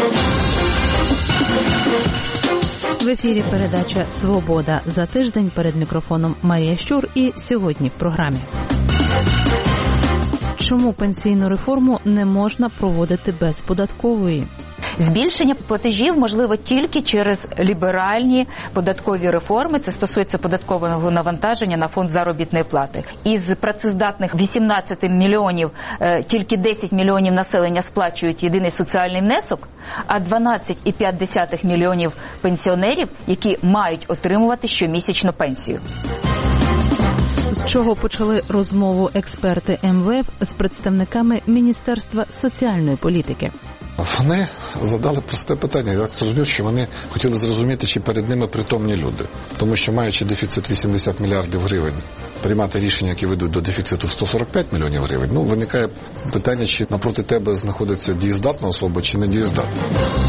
В ефірі передача «Свобода». За тиждень перед мікрофоном Марія Щур і сьогодні в програмі. Чому пенсійну реформу не можна проводити без податкової? Збільшення платежів можливо тільки через ліберальні податкові реформи. Це стосується податкового навантаження на фонд заробітної плати. Із працездатних 18 мільйонів тільки 10 мільйонів населення сплачують єдиний соціальний внесок, а 12,5 мільйонів пенсіонерів, які мають отримувати щомісячну пенсію. З чого почали розмову експерти МВФ з представниками Міністерства соціальної політики? Вони задали просте питання. Я так зрозумів, що вони хотіли зрозуміти, чи перед ними притомні люди. Тому що, маючи дефіцит 80 мільярдів гривень, приймати рішення, які ведуть до дефіциту 145 мільйонів гривень, виникає питання, чи напроти тебе знаходиться дієздатна особа, чи не дієздатна.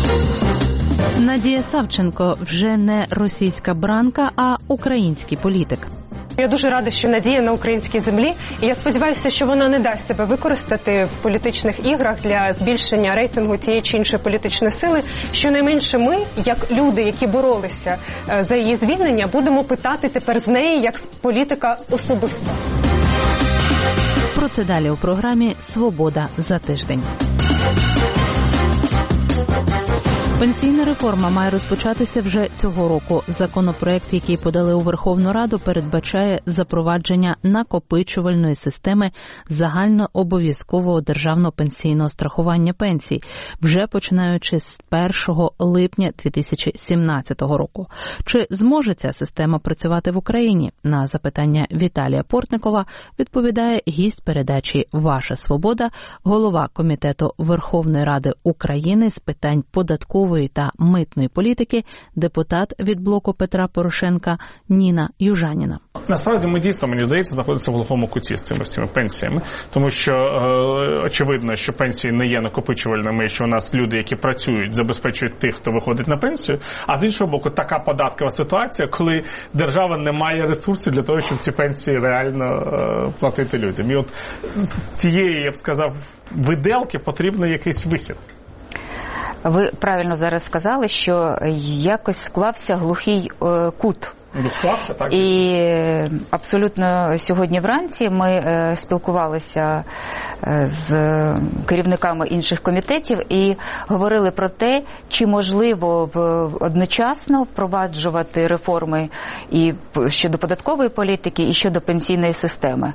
Надія Савченко вже не російська бранка, а український політик. Я дуже рада, що Надія на українській землі, і я сподіваюся, що вона не дасть себе використати в політичних іграх для збільшення рейтингу тієї чи іншої політичної сили. Щонайменше ми, як люди, які боролися за її звільнення, будемо питати тепер з неї, як з політика особисто. Про це далі у програмі «Свобода за тиждень». Пенсійна реформа має розпочатися вже цього року. Законопроект, який подали у Верховну Раду, передбачає запровадження накопичувальної системи загальнообов'язкового державного пенсійного страхування пенсій, вже починаючи з 1 липня 2017 року. Чи зможе ця система працювати в Україні? На запитання Віталія Портникова відповідає гість передачі «Ваша свобода», голова Комітету Верховної Ради України з питань податкової та митної політики, депутат від блоку Петра Порошенка Ніна Южаніна. Насправді ми дійсно, мені здається, знаходимося в глухому куті з цими пенсіями, тому що очевидно, що пенсії не є накопичувальними, і що у нас люди, які працюють, забезпечують тих, хто виходить на пенсію, а з іншого боку, така податкова ситуація, коли держава не має ресурсів для того, щоб ці пенсії реально платити людям. І от з цієї, я б сказав, виделки потрібен якийсь вихід. Ви правильно зараз сказали, що якось склався глухий кут. Склався, так? І абсолютно сьогодні вранці ми спілкувалися з керівниками інших комітетів і говорили про те, чи можливо одночасно впроваджувати реформи і щодо податкової політики, і щодо пенсійної системи.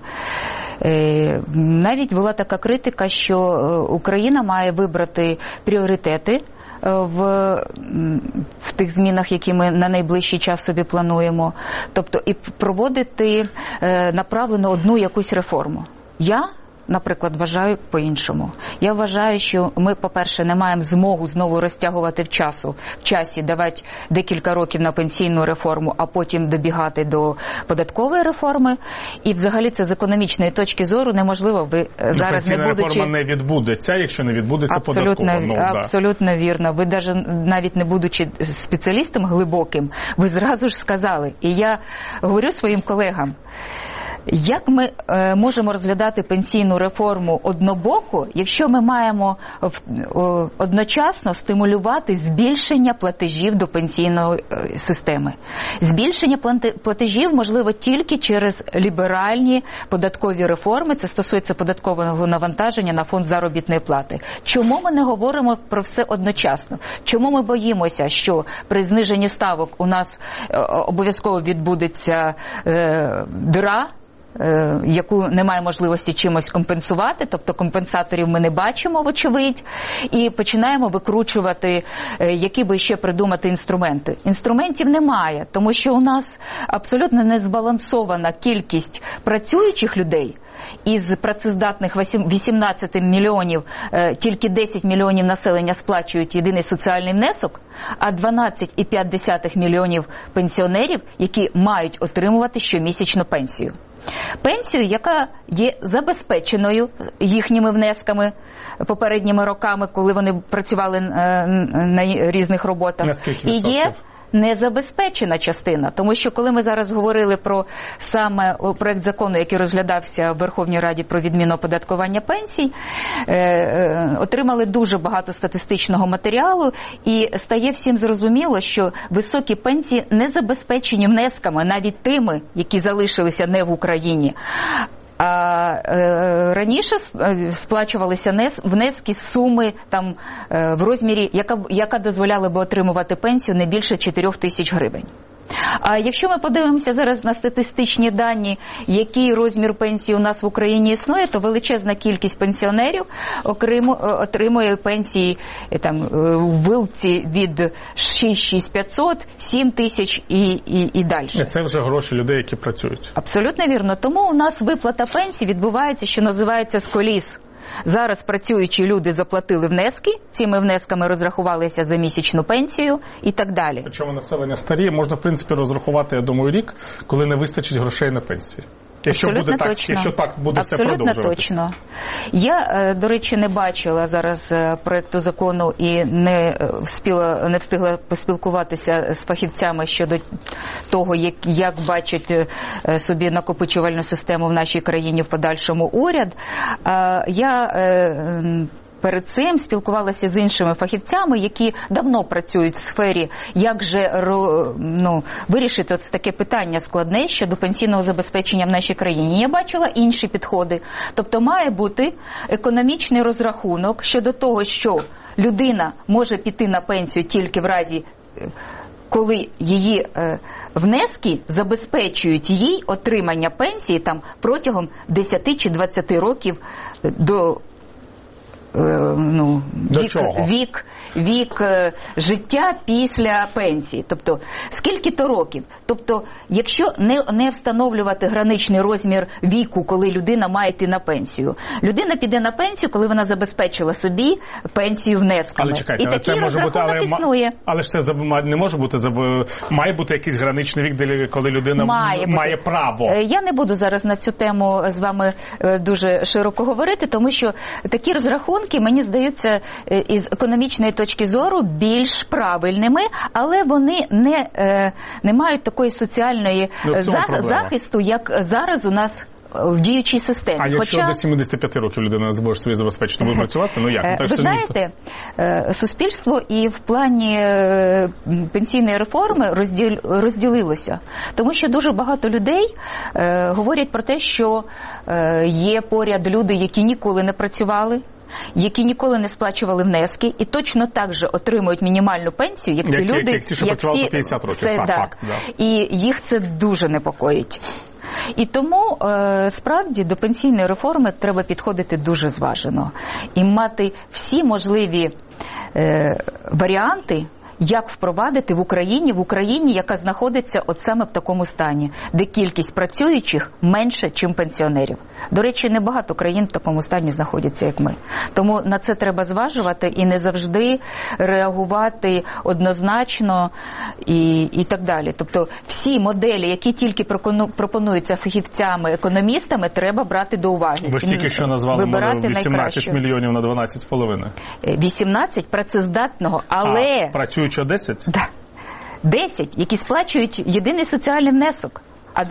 Навіть була така критика, що Україна має вибрати пріоритети в тих змінах, які ми на найближчий час собі плануємо, тобто і проводити направлено одну якусь реформу. Я, наприклад, вважаю по-іншому. Я вважаю, що ми, по-перше, не маємо змогу знову розтягувати в часі, давати декілька років на пенсійну реформу, а потім добігати до податкової реформи. І взагалі це з економічної точки зору неможливо. Ви зараз не будучи... реформа не відбудеться, якщо не відбудеться податкова. Абсолютно вірно. Ви навіть не будучи спеціалістом глибоким, ви зразу ж сказали. І я говорю своїм колегам, як ми можемо розглядати пенсійну реформу однобоко, якщо ми маємо одночасно стимулювати збільшення платежів до пенсійної системи? Збільшення платежів можливо тільки через ліберальні податкові реформи. Це стосується податкового навантаження на фонд заробітної плати. Чому ми не говоримо про все одночасно? Чому ми боїмося, що при зниженні ставок у нас обов'язково відбудеться діра, яку немає можливості чимось компенсувати, тобто компенсаторів ми не бачимо, вочевидь, і починаємо викручувати, які би ще придумати інструменти. Інструментів немає, тому що у нас абсолютно незбалансована кількість працюючих людей. Із працездатних 18 мільйонів тільки 10 мільйонів населення сплачують єдиний соціальний внесок, а 12,5 мільйонів пенсіонерів, які мають отримувати щомісячну пенсію. Пенсію, яка є забезпеченою їхніми внесками попередніми роками, коли вони працювали на різних роботах. І є незабезпечена частина. Тому що коли ми зараз говорили про саме проект закону, який розглядався в Верховній Раді про відміну оподаткування пенсій, отримали дуже багато статистичного матеріалу, і стає всім зрозуміло, що високі пенсії не забезпечені внесками, навіть тими, які залишилися не в Україні. А раніше сплачувалися внески з суми там, в розмірі, яка дозволяла би отримувати пенсію не більше 4 тисяч гривень. А якщо ми подивимося зараз на статистичні дані, який розмір пенсії у нас в Україні існує, то величезна кількість пенсіонерів отримує пенсії там, в вилці від 6500, 7 тисяч і далі. Це вже гроші людей, які працюють. Абсолютно вірно. Тому у нас виплата пенсій відбувається, що називається з коліс. Зараз працюючі люди заплатили внески, цими внесками розрахувалися за місячну пенсію і так далі. Причому населення старіє, можна, в принципі, розрахувати, я думаю, рік, коли не вистачить грошей на пенсії. Якщо так буде все продовжуватися. Абсолютно точно. Я, до речі, не бачила зараз проекту закону і не встигла поспілкуватися з фахівцями щодо того, як бачать собі накопичувальну систему в нашій країні в подальшому уряд. Перед цим спілкувалася з іншими фахівцями, які давно працюють в сфері, як же вирішити таке питання складне щодо пенсійного забезпечення в нашій країні. Я бачила інші підходи. Тобто має бути економічний розрахунок щодо того, що людина може піти на пенсію тільки в разі, коли її внески забезпечують їй отримання пенсії там, протягом 10 чи 20 років до вік життя після пенсії. Тобто, скільки-то років. Тобто, якщо не встановлювати граничний розмір віку, коли людина має йти на пенсію. Людина піде на пенсію, коли вона забезпечила собі пенсію внесками. Але чекайте, і такий розрахунок існує. Але ж це не може бути, має бути якийсь граничний вік, коли людина має право. Я не буду зараз на цю тему з вами дуже широко говорити, тому що такі розрахунки, мені здаються, із економічної точки зору більш правильними, але вони не мають такої соціальної захисту, як зараз у нас в діючій системі. А якщо до 75 років людина не зможе собі забезпечити, буде працювати, як? Ви знаєте, суспільство і в плані пенсійної реформи розділилося. Тому що дуже багато людей говорять про те, що є поряд люди, які ніколи не працювали, які ніколи не сплачували внески і точно так же отримують мінімальну пенсію, як ці люди, як ті, що працювали по 50 років. Факт, да. І їх це дуже непокоїть. І тому, справді, до пенсійної реформи треба підходити дуже зважено. І мати всі можливі варіанти, як впровадити в Україні, яка знаходиться от саме в такому стані, де кількість працюючих менше, ніж пенсіонерів. До речі, небагато країн в такому стані знаходяться, як ми. Тому на це треба зважувати і не завжди реагувати однозначно і так далі. Тобто всі моделі, які тільки пропонуються фахівцями, економістами, треба брати до уваги. Ви ж тільки що назвали 18 мільйонів на 12,5. 18 працездатного, але... Працюючи 10? Так. 10, які сплачують єдиний соціальний внесок. А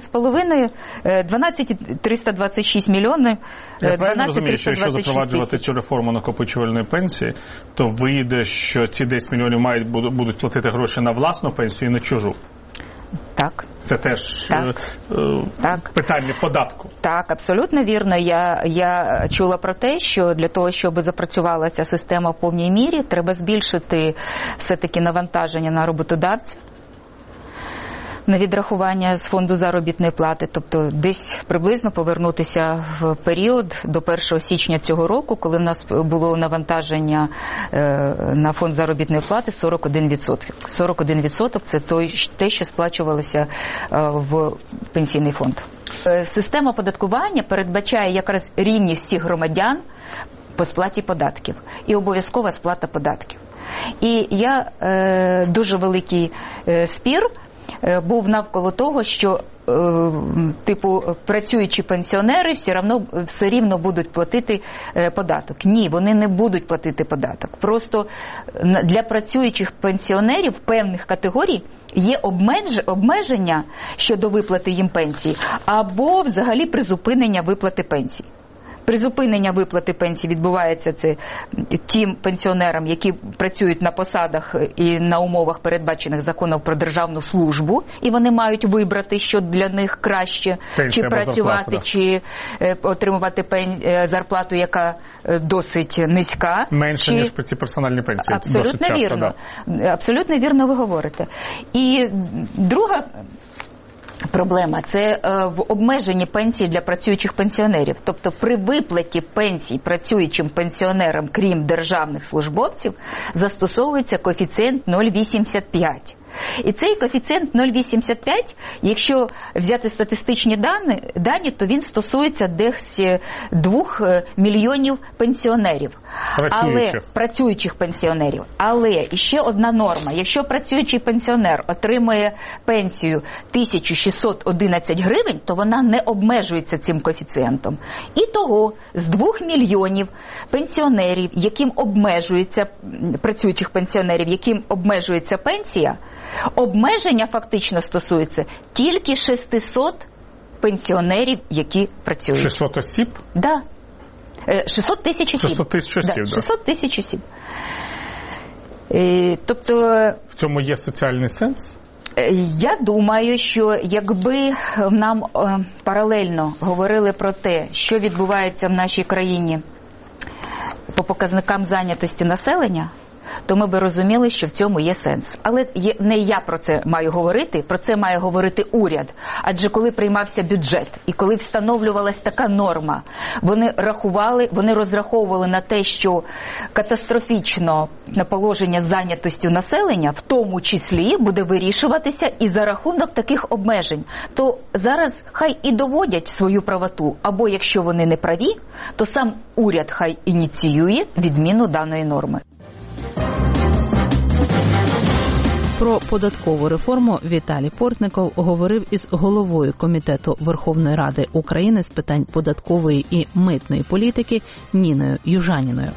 12,326 мільйонів, я правильно розумію, що якщо запроваджувати цю реформу накопичувальної пенсії, то вийде, що ці 10 мільйонів будуть платити гроші на власну пенсію і на чужу? Так. Це теж питання податку. Так, абсолютно вірно. Я чула про те, що для того, щоб запрацювала ця система в повній мірі, треба збільшити все-таки навантаження на роботодавців, на відрахування з фонду заробітної плати, тобто десь приблизно повернутися в період до 1 січня цього року, коли в нас було навантаження на фонд заробітної плати 41%. 41% – це те, що сплачувалося в пенсійний фонд. Система оподаткування передбачає якраз рівність всіх громадян по сплаті податків і обов'язкова сплата податків. І дуже великий спір був навколо того, що типу, працюючі пенсіонери все рівно будуть платити податок. Ні, вони не будуть платити податок. Просто для працюючих пенсіонерів певних категорій є обмеження щодо виплати їм пенсії або взагалі призупинення виплати пенсій. Призупинення виплати пенсій відбувається це тим пенсіонерам, які працюють на посадах і на умовах, передбачених законом про державну службу, і вони мають вибрати, що для них краще, пенсія чи працювати, чи отримувати зарплату, яка досить низька. Менше, ніж ці персональні пенсії. Абсолютно вірно. Абсолютно вірно ви говорите. І друга проблема – це в обмеженні пенсій для працюючих пенсіонерів. Тобто при виплаті пенсій працюючим пенсіонерам, крім державних службовців, застосовується коефіцієнт 0,85. І цей коефіцієнт 0,85, якщо взяти статистичні дані, то він стосується десь 2 мільйонів пенсіонерів. Працюючих пенсіонерів. Але ще одна норма. Якщо працюючий пенсіонер отримує пенсію 1611 гривень, то вона не обмежується цим коефіцієнтом. І того з 2 мільйонів пенсіонерів, яким обмежується, працюючих пенсіонерів, яким обмежується пенсія, обмеження фактично стосується тільки 600 пенсіонерів, які працюють. 600 осіб? Да. 600 тисяч осіб. 600 тисяч осіб, да. 600 тисяч осіб. Тобто... В цьому є соціальний сенс? Я думаю, що якби нам паралельно говорили про те, що відбувається в нашій країні по показникам зайнятості населення, то ми би розуміли, що в цьому є сенс. Але не я про це маю говорити, про це має говорити уряд. Адже коли приймався бюджет і коли встановлювалась така норма, вони розраховували на те, що катастрофічно положення з зайнятостю населення, в тому числі, буде вирішуватися і за рахунок таких обмежень. То зараз хай і доводять свою правоту, або якщо вони не праві, то сам уряд хай ініціює відміну даної норми. Про податкову реформу Віталій Портников говорив із головою Комітету Верховної Ради України з питань податкової і митної політики Ніною Южаніною.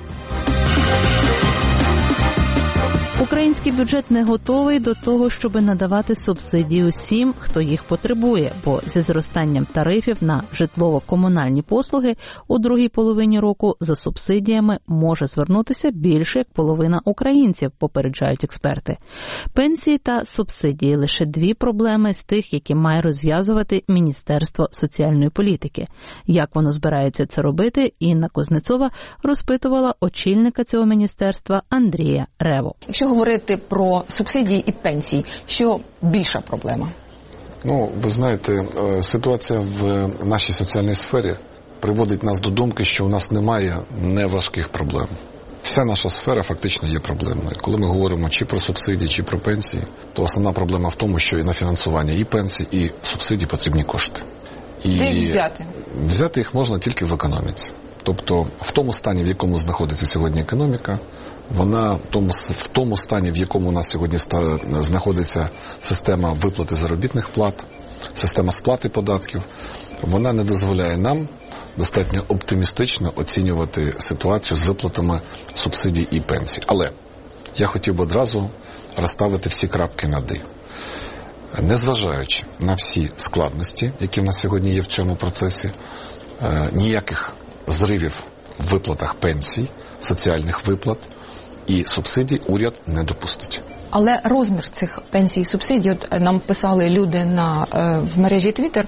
Український бюджет не готовий до того, щоб надавати субсидії усім, хто їх потребує, бо зі зростанням тарифів на житлово-комунальні послуги у другій половині року за субсидіями може звернутися більше як половина українців, попереджають експерти. Пенсії та субсидії – лише дві проблеми з тих, які має розв'язувати Міністерство соціальної політики. Як воно збирається це робити, Інна Кузнецова розпитувала очільника цього міністерства Андрія Реву. Якщо говорити про субсидії і пенсії, що більша проблема? Ви знаєте, ситуація в нашій соціальній сфері приводить нас до думки, що у нас немає неважких проблем. Вся наша сфера фактично є проблемною. Коли ми говоримо чи про субсидії, чи про пенсії, то основна проблема в тому, що і на фінансування і пенсій, і субсидій потрібні кошти. Де їх взяти? Взяти їх можна тільки в економіці. Тобто в тому стані, в якому знаходиться сьогодні економіка, вона в тому стані, в якому у нас сьогодні знаходиться система виплати заробітних плат, система сплати податків, вона не дозволяє нам достатньо оптимістично оцінювати ситуацію з виплатами субсидій і пенсій. Але я хотів би одразу розставити всі крапки над «і». Незважаючи на всі складності, які в нас сьогодні є в цьому процесі, ніяких зривів в виплатах пенсій, соціальних виплат і субсидій уряд не допустить. Але розмір цих пенсій і субсидій, нам писали люди в мережі Twitter,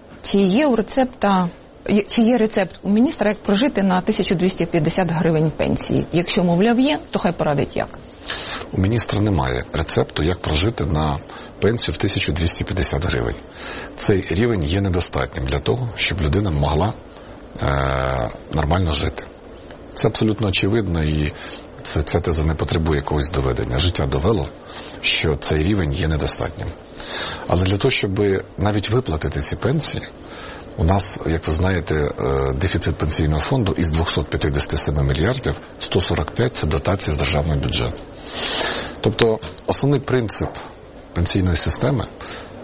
чи є рецепт у міністра, як прожити на 1250 гривень пенсії? Якщо, мовляв, є, то хай порадить як. У міністра немає рецепту, як прожити на пенсію в 1250 гривень. Цей рівень є недостатнім для того, щоб людина могла нормально жити. Це абсолютно очевидно, і ця теза не потребує якогось доведення. Життя довело, що цей рівень є недостатнім. Але для того, щоб навіть виплатити ці пенсії, у нас, як ви знаєте, дефіцит пенсійного фонду із 257 мільярдів, 145 – це дотація з державного бюджету. Тобто основний принцип пенсійної системи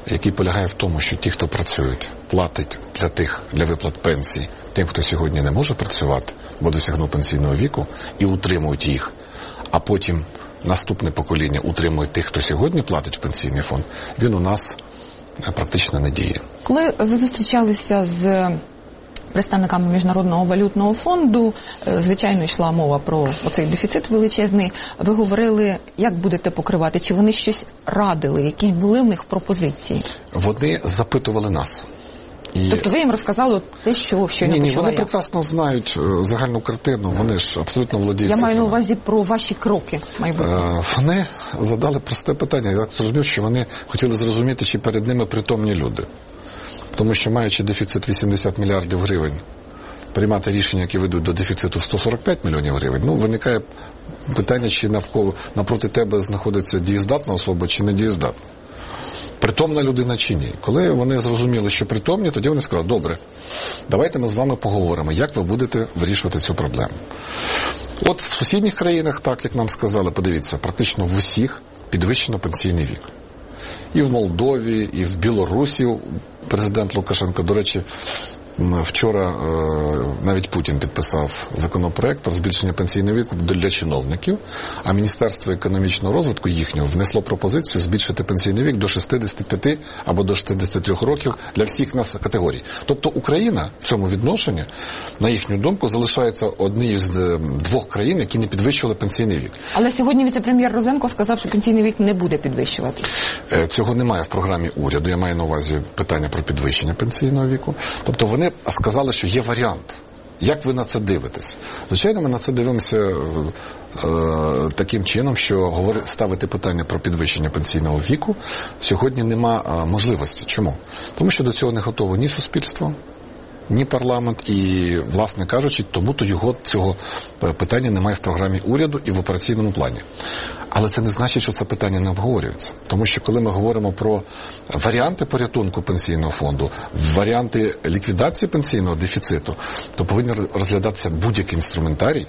який полягає в тому, що ті, хто працюють, платять для виплат пенсій тим, хто сьогодні не може працювати, бо досягнув пенсійного віку, і утримують їх, а потім наступне покоління утримує тих, хто сьогодні платить в пенсійний фонд, він у нас практично не діє. Коли ви зустрічалися з представниками Міжнародного валютного фонду, звичайно, йшла мова про оцей дефіцит величезний. Ви говорили, як будете покривати? Чи вони щось радили? Якісь були в них пропозиції? Вони запитували нас. Тобто ви їм розказали те, що щойно почула я? Ні, вони прекрасно знають загальну картину, вони ж абсолютно володіють цифрами. Я маю на увазі про ваші кроки майбутнього. Вони задали просте питання. Я зрозумів, що вони хотіли зрозуміти, чи перед ними притомні люди. Тому що, маючи дефіцит 80 мільярдів гривень, приймати рішення, які ведуть до дефіциту 145 мільйонів гривень, виникає питання, чи напроти тебе знаходиться дієздатна особа, чи не дієздатна. Притомна людина чи ні. Коли вони зрозуміли, що притомні, тоді вони сказали, добре, давайте ми з вами поговоримо, як ви будете вирішувати цю проблему. От в сусідніх країнах, так як нам сказали, подивіться, практично в усіх підвищено пенсійний вік. І в Молдові, і в Білорусі президент Лукашенко, до речі, вчора навіть Путін підписав законопроект про збільшення пенсійного віку для чиновників, а Міністерство економічного розвитку їхнього внесло пропозицію збільшити пенсійний вік до 65 або до 63 років для всіх нас категорій. Тобто Україна в цьому відношенні, на їхню думку, залишається однією з двох країн, які не підвищували пенсійний вік. Але сьогодні віце-прем'єр Розенко сказав, що пенсійний вік не буде підвищувати. Цього немає в програмі уряду, я маю на увазі питання про підвищення пенсійного віку. Тобто вони сказали, що є варіант. Як ви на це дивитесь? Звичайно, ми на це дивимося таким чином, що ставити питання про підвищення пенсійного віку сьогодні нема можливості. Чому? Тому що до цього не готово ні суспільство, ні парламент, і, власне кажучи, тому-то цього питання немає в програмі уряду і в операційному плані. Але це не значить, що це питання не обговорюється. Тому що коли ми говоримо про варіанти порятунку пенсійного фонду, варіанти ліквідації пенсійного дефіциту, то повинен розглядатися будь-який інструментарій,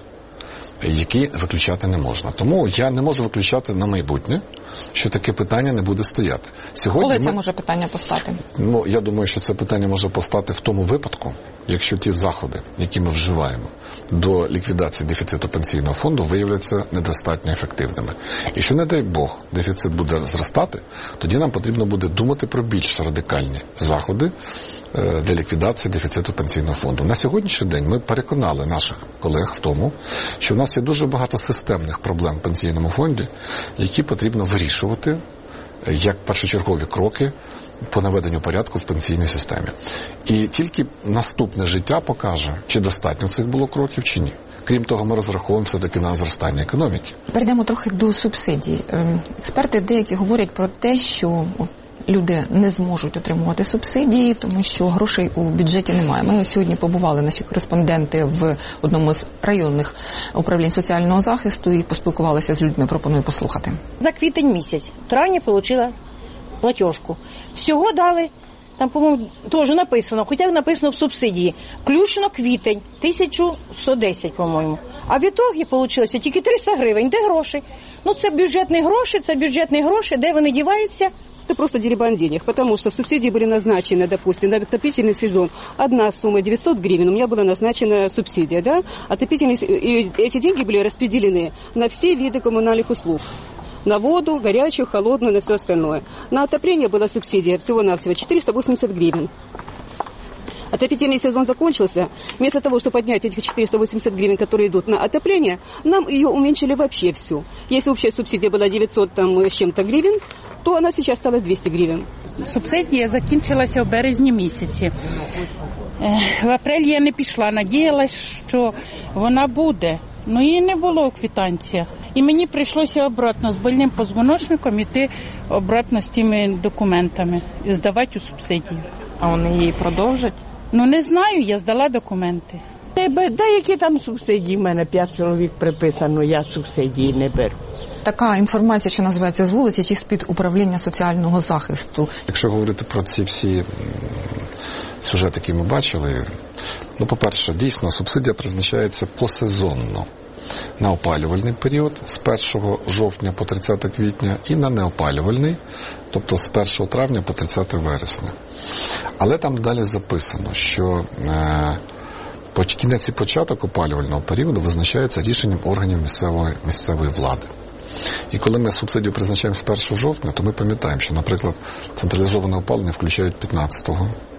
які виключати не можна. Тому я не можу виключати на майбутнє, що таке питання не буде стояти. Сьогодні коли це може питання постати? Я думаю, що це питання може постати в тому випадку, якщо ті заходи, які ми вживаємо до ліквідації дефіциту пенсійного фонду, виявляться недостатньо ефективними. Якщо, не дай Бог, дефіцит буде зростати, тоді нам потрібно буде думати про більш радикальні заходи для ліквідації дефіциту пенсійного фонду. На сьогоднішній день ми переконали наших колег в тому, що в нас є дуже багато системних проблем в пенсійному фонді, які потрібно вирішувати як першочергові кроки по наведенню порядку в пенсійній системі. І тільки наступне життя покаже, чи достатньо цих було кроків, чи ні. Крім того, ми розраховуємо все-таки на зростання економіки. Перейдемо трохи до субсидій. Експерти деякі говорять про те, що люди не зможуть отримувати субсидії, тому що грошей у бюджеті немає. Ми сьогодні побували, наші кореспонденти, в одному з районних управлінь соціального захисту і поспілкувалися з людьми. Пропоную послухати. За квітень місяць, в травні отримала платіжку. Всього дали, там, по-моєму, теж написано, хоча написано в субсидії, включно квітень, 1110, по-моєму. А в ітогі вийшло тільки 300 гривень. Де гроші? Це бюджетні гроші, де вони діваються? Это просто дерибан денег, потому что субсидии были назначены, допустим, на отопительный сезон. Одна сумма 900 гривен, у меня была назначена субсидия, да? И эти деньги были распределены на все виды коммунальных услуг. На воду, горячую, холодную, на все остальное. На отопление была субсидия всего-навсего 480 гривен. Отопительный сезон закончился. Вместо того, чтобы поднять этих 480 гривен, которые идут на отопление, нам ее уменьшили вообще всю. Если общая субсидия была 900 с чем-то гривен, то она сейчас стала 200 гривен. Субсидія закінчилася в березні місяці. В апрелі я не пішла, надіялась, що вона буде. Її не було у квитанціях. І мені прийшлося обратно з больним позвоночником йти обратно з тими документами і здавати у субсидію. А вони її продовжать? Не знаю, я здала документи. Деякі там субсидії, в мене 5 чоловік приписано, я субсидії не беру. Така інформація, що називається з вулиці, чи з-під управління соціального захисту. Якщо говорити про ці всі сюжети, які ми бачили, Ну, по-перше, дійсно, субсидія призначається посезонно. На опалювальний період з 1 жовтня по 30 квітня і на неопалювальний, тобто з 1 травня по 30 вересня. Але там далі записано, що кінець і початок опалювального періоду визначається рішенням органів місцевої влади. І коли ми субсидію призначаємо з 1 жовтня, то ми пам'ятаємо, що, наприклад, централізоване опалення включають 15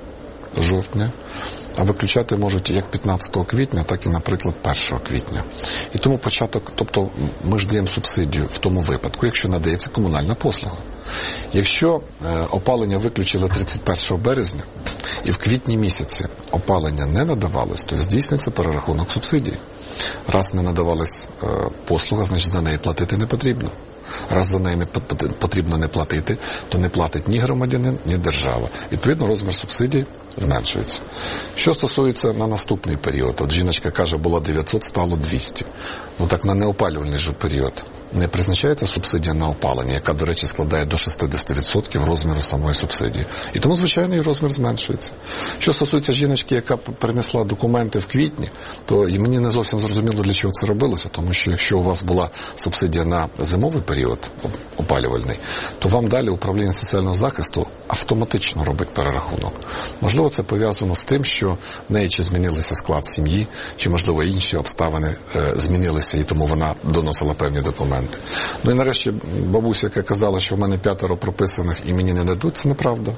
жовтня, а виключати можуть як 15 квітня, так і, наприклад, 1 квітня. І тому початок, тобто ми ж даємо субсидію в тому випадку, якщо надається комунальна послуга. Якщо опалення виключили 31 березня і в квітні місяці опалення не надавалось, то здійснюється перерахунок субсидій. Раз не надавалась послуга, значить за неї платити не потрібно. Раз за неї не потрібно не платити, то не платить ні громадянин, ні держава. Відповідно, розмір субсидій зменшується. Що стосується на наступний період, от жіночка каже, було 900, стало 200. Ну так на неопалювальний же період не призначається субсидія на опалення, яка, до речі, складає до 60% розміру самої субсидії. І тому, звичайно, і розмір зменшується. Що стосується жіночки, яка принесла документи в квітні, то і мені не зовсім зрозуміло, для чого це робилося, тому що якщо у вас була субсидія на зимовий період опалювальний, то вам далі управління соціального захисту автоматично робить перерахунок. Можливо, це пов'язано з тим, що в неї чи змінилися склад сім'ї, чи, можливо, інші обставини змінилися, і тому вона доносила певні документи. Ну і нарешті бабуся, яка казала, що в мене 5 прописаних і мені не дадуть, це неправда.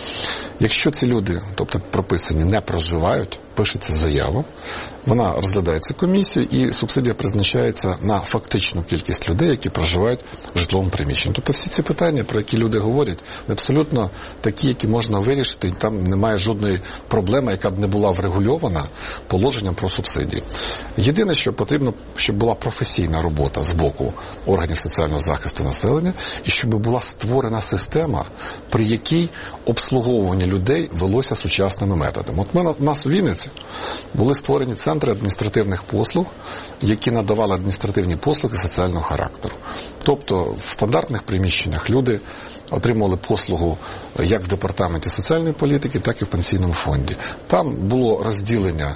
Якщо ці люди, тобто прописані, не проживають, пишеться заява, вона розглядається комісією і субсидія призначається на фактичну кількість людей, які проживають в житловому приміщенні. Тобто всі ці питання, про які люди говорять, абсолютно такі, які можна вирішити, і там немає жодної проблеми, яка б не була врегульована положенням про субсидії. Єдине, що потрібно, щоб була професійна робота з боку органів соціального захисту населення і щоб була створена система, при якій обслуговування людей велося сучасними методами. От у нас у Вінниці були створені центри адміністративних послуг, які надавали адміністративні послуги соціального характеру. Тобто в стандартних приміщеннях люди отримували послугу як в департаменті соціальної політики, так і в пенсійному фонді. Там було розділення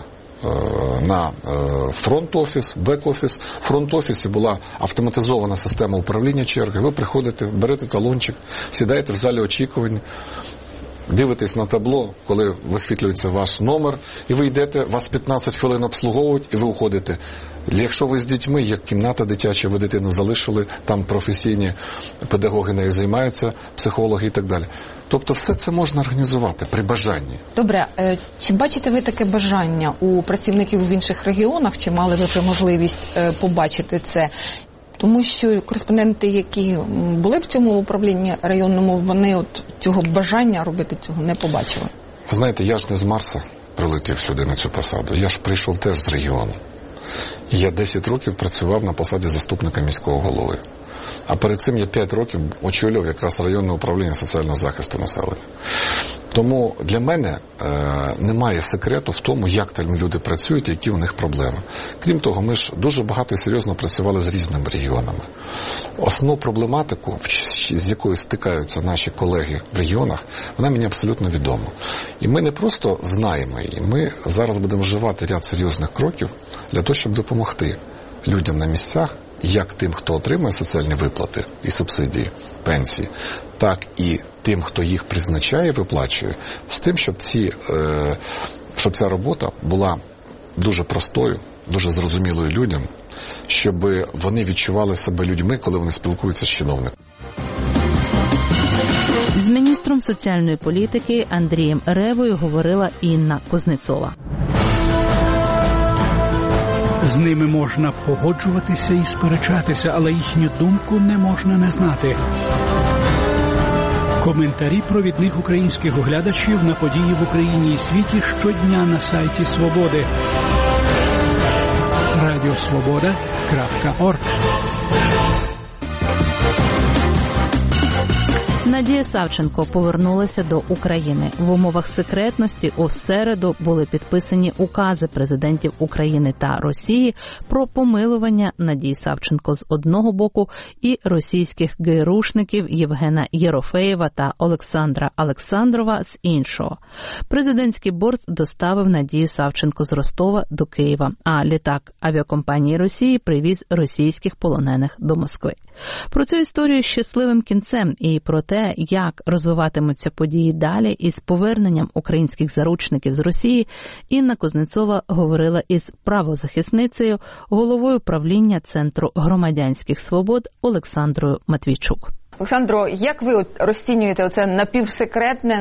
на фронт-офіс, бек-офіс. В фронт-офісі була автоматизована система управління черги. Ви приходите, берете талончик, сідаєте в залі очікувань, дивитесь на табло, коли висвітлюється ваш номер, і ви йдете, вас 15 хвилин обслуговують, і ви уходите. Якщо ви з дітьми, як кімната дитяча, ви дитину залишили, там професійні педагоги нею займаються, психологи і так далі. Тобто все це можна організувати при бажанні. Добре, чи бачите ви таке бажання у працівників в інших регіонах, чи мали ви можливість побачити це? Тому що кореспонденти, які були в цьому управлінні районному, вони от цього бажання робити цього не побачили. Ви знаєте, я ж не з Марса прилетів сюди на цю посаду. Я ж прийшов теж з регіону. І я 10 років працював на посаді заступника міського голови. А перед цим я 5 років очолював якраз районне управління соціального захисту населення. Тому для мене немає секрету в тому, як там люди працюють, які у них проблеми. Крім того, ми ж дуже багато і серйозно працювали з різними регіонами. Основну проблематику, з якою стикаються наші колеги в регіонах, вона мені абсолютно відома. І ми не просто знаємо її, ми зараз будемо вживати ряд серйозних кроків для того, щоб допомогти людям на місцях, як тим, хто отримує соціальні виплати і субсидії, пенсії, так і тим, хто їх призначає, виплачує, з тим, щоб ця робота була дуже простою, дуже зрозумілою людям, щоб вони відчували себе людьми, коли вони спілкуються з чиновником. З міністром соціальної політики Андрієм Ревою говорила Інна Кузнецова. З ними можна погоджуватися і сперечатися, але їхню думку не можна не знати. Коментарі провідних українських оглядачів на події в Україні і світі щодня на сайті Свободи. Радіосвобода.орг. Надія Савченко повернулася до України. В умовах секретності у середу були підписані укази президентів України та Росії про помилування Надії Савченко з одного боку і російських ГРУшників Євгена Єрофеєва та Олександра Олександрова з іншого. Президентський борт доставив Надію Савченко з Ростова до Києва, а літак авіакомпанії Росії привіз російських полонених до Москви. Про цю історію з щасливим кінцем і про те, як розвиватимуться події далі із поверненням українських заручників з Росії, Інна Кузнецова говорила із правозахисницею, головою правління Центру громадянських свобод Олександрою Матвійчук. Олександро, як ви розцінюєте оце напівсекретне,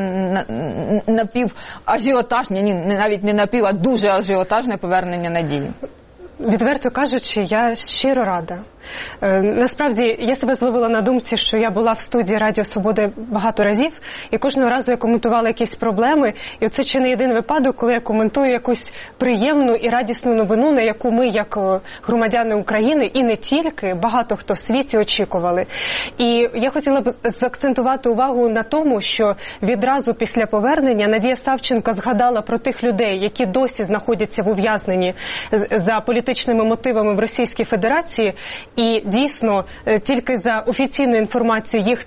напіважіотажне, навіть не напів, а дуже ажіотажне повернення Надії? Відверто кажучи, я щиро рада. Насправді, я себе зловила на думці, що я була в студії Радіо Свобода багато разів, і кожного разу я коментувала якісь проблеми. І оце чи не єдиний випадок, коли я коментую якусь приємну і радісну новину, на яку ми, як громадяни України, і не тільки, багато хто в світі очікували. І я хотіла б заакцентувати увагу на тому, що відразу після повернення Надія Савченко згадала про тих людей, які досі знаходяться в ув'язненні за політичними мотивами в Російській Федерації. І дійсно, тільки за офіційною інформацією, їх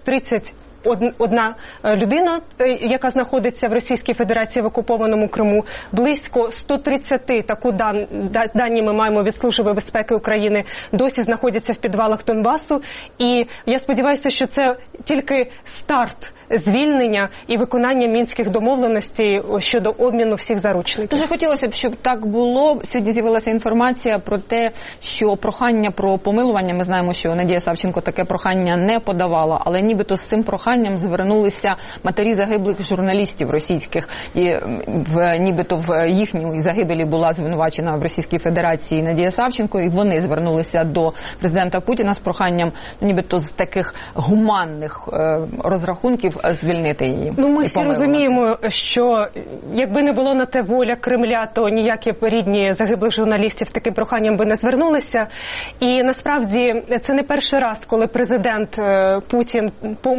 31 людина, яка знаходиться в Російській Федерації в окупованому Криму, близько 130, таку дані ми маємо від Служби безпеки України, досі знаходяться в підвалах Донбасу. І я сподіваюся, що це тільки старт звільнення і виконання мінських домовленостей щодо обміну всіх заручників. Дуже хотілося б, щоб так було. Сьогодні з'явилася інформація про те, що прохання про помилування, ми знаємо, що Надія Савченко таке прохання не подавала, але нібито з цим проханням звернулися матері загиблих журналістів російських, і нібито в їхній загибелі була звинувачена в Російській Федерації Надія Савченко, і вони звернулися до президента Путіна з проханням нібито з таких гуманних розрахунків звільнити її. Ми всі розуміємо, що якби не було на те воля Кремля, то ніякі рідні загиблих журналістів з таким проханням би не звернулися. І насправді це не перший раз, коли президент Путін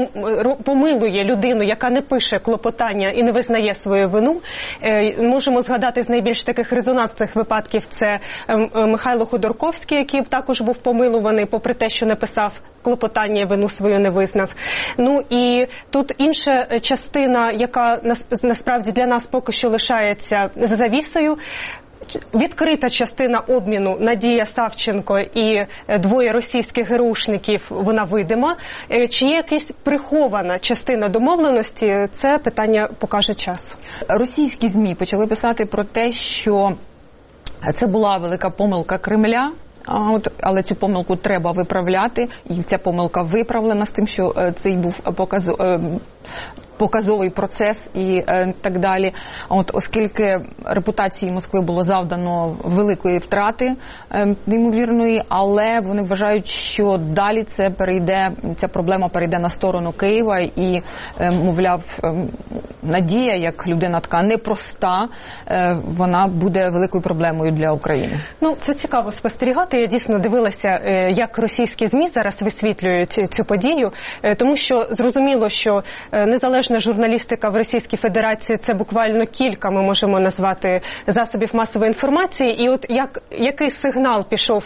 помилує людину, яка не пише клопотання і не визнає свою вину. Можемо згадати з найбільш таких резонансних випадків це Михайло Ходорковський, який також був помилуваний, попри те, що не писав клопотання і вину свою не визнав. І тут інша частина, яка насправді для нас поки що лишається за завісою. Відкрита частина обміну Надія Савченко і двоє російських ГРУшників, вона видима. Чи є якась прихована частина домовленості, це питання покаже час. Російські ЗМІ почали писати про те, що це була велика помилка Кремля, але цю помилку треба виправляти, і ця помилка виправлена з тим, що цей був показовий процес і так далі. Оскільки репутації Москви було завдано великої втрати, неймовірної, але вони вважають, що далі ця проблема перейде на сторону Києва і, мовляв, Надія, як людина така непроста, вона буде великою проблемою для України. Це цікаво спостерігати. Я дійсно дивилася, як російські ЗМІ зараз висвітлюють цю подію, тому що зрозуміло, що незалежна журналістика в Російській Федерації – це буквально кілька, ми можемо назвати, засобів масової інформації. І от який сигнал пішов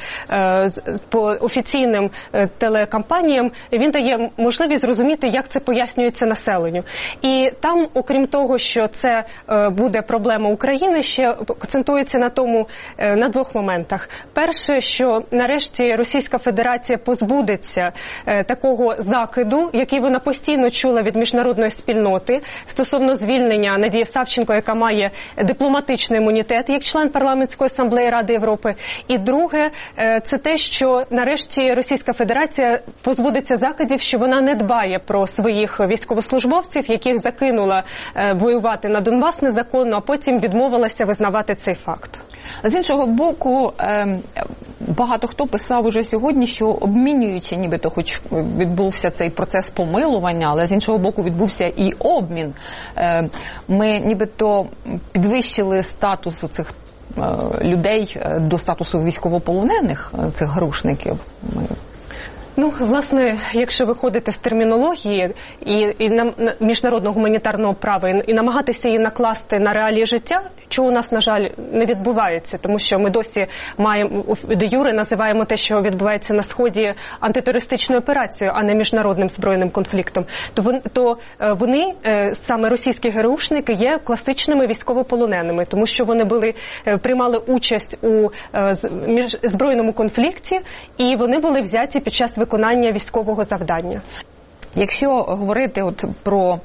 по офіційним телекампаніям, він дає можливість зрозуміти, як це пояснюється населенню. І там, окрім того, що це буде проблема України, ще акцентується на двох моментах. Перше, що нарешті Російська Федерація позбудеться такого закиду, який вона постійно чула від міжнародної спільноти стосовно звільнення Надії Савченко, яка має дипломатичний імунітет як член Парламентської асамблеї Ради Європи. І друге, це те, що нарешті Російська Федерація позбудеться закидів, що вона не дбає про своїх військовослужбовців, яких закинула воювати на Донбас незаконно, а потім відмовилася визнавати цей факт. З іншого боку, багато хто писав уже сьогодні, що обмінюючи, нібито хоч відбувся цей процес помилування, але з іншого боку відбувся і обмін. Ми нібито підвищили статус цих людей до статусу військовополонених, цих грушників. Ну, власне, якщо виходити з термінології і на міжнародного гуманітарного права і намагатися її накласти на реалії життя, чого у нас, на жаль, не відбувається, тому що ми досі маємо, де юре називаємо те, що відбувається на Сході, антитерористичною операцією, а не міжнародним збройним конфліктом, то вони, саме російські ГРУшники, є класичними військовополоненими, тому що вони приймали участь у збройному конфлікті, і вони були взяті під час виконання військового завдання. Якщо говорити про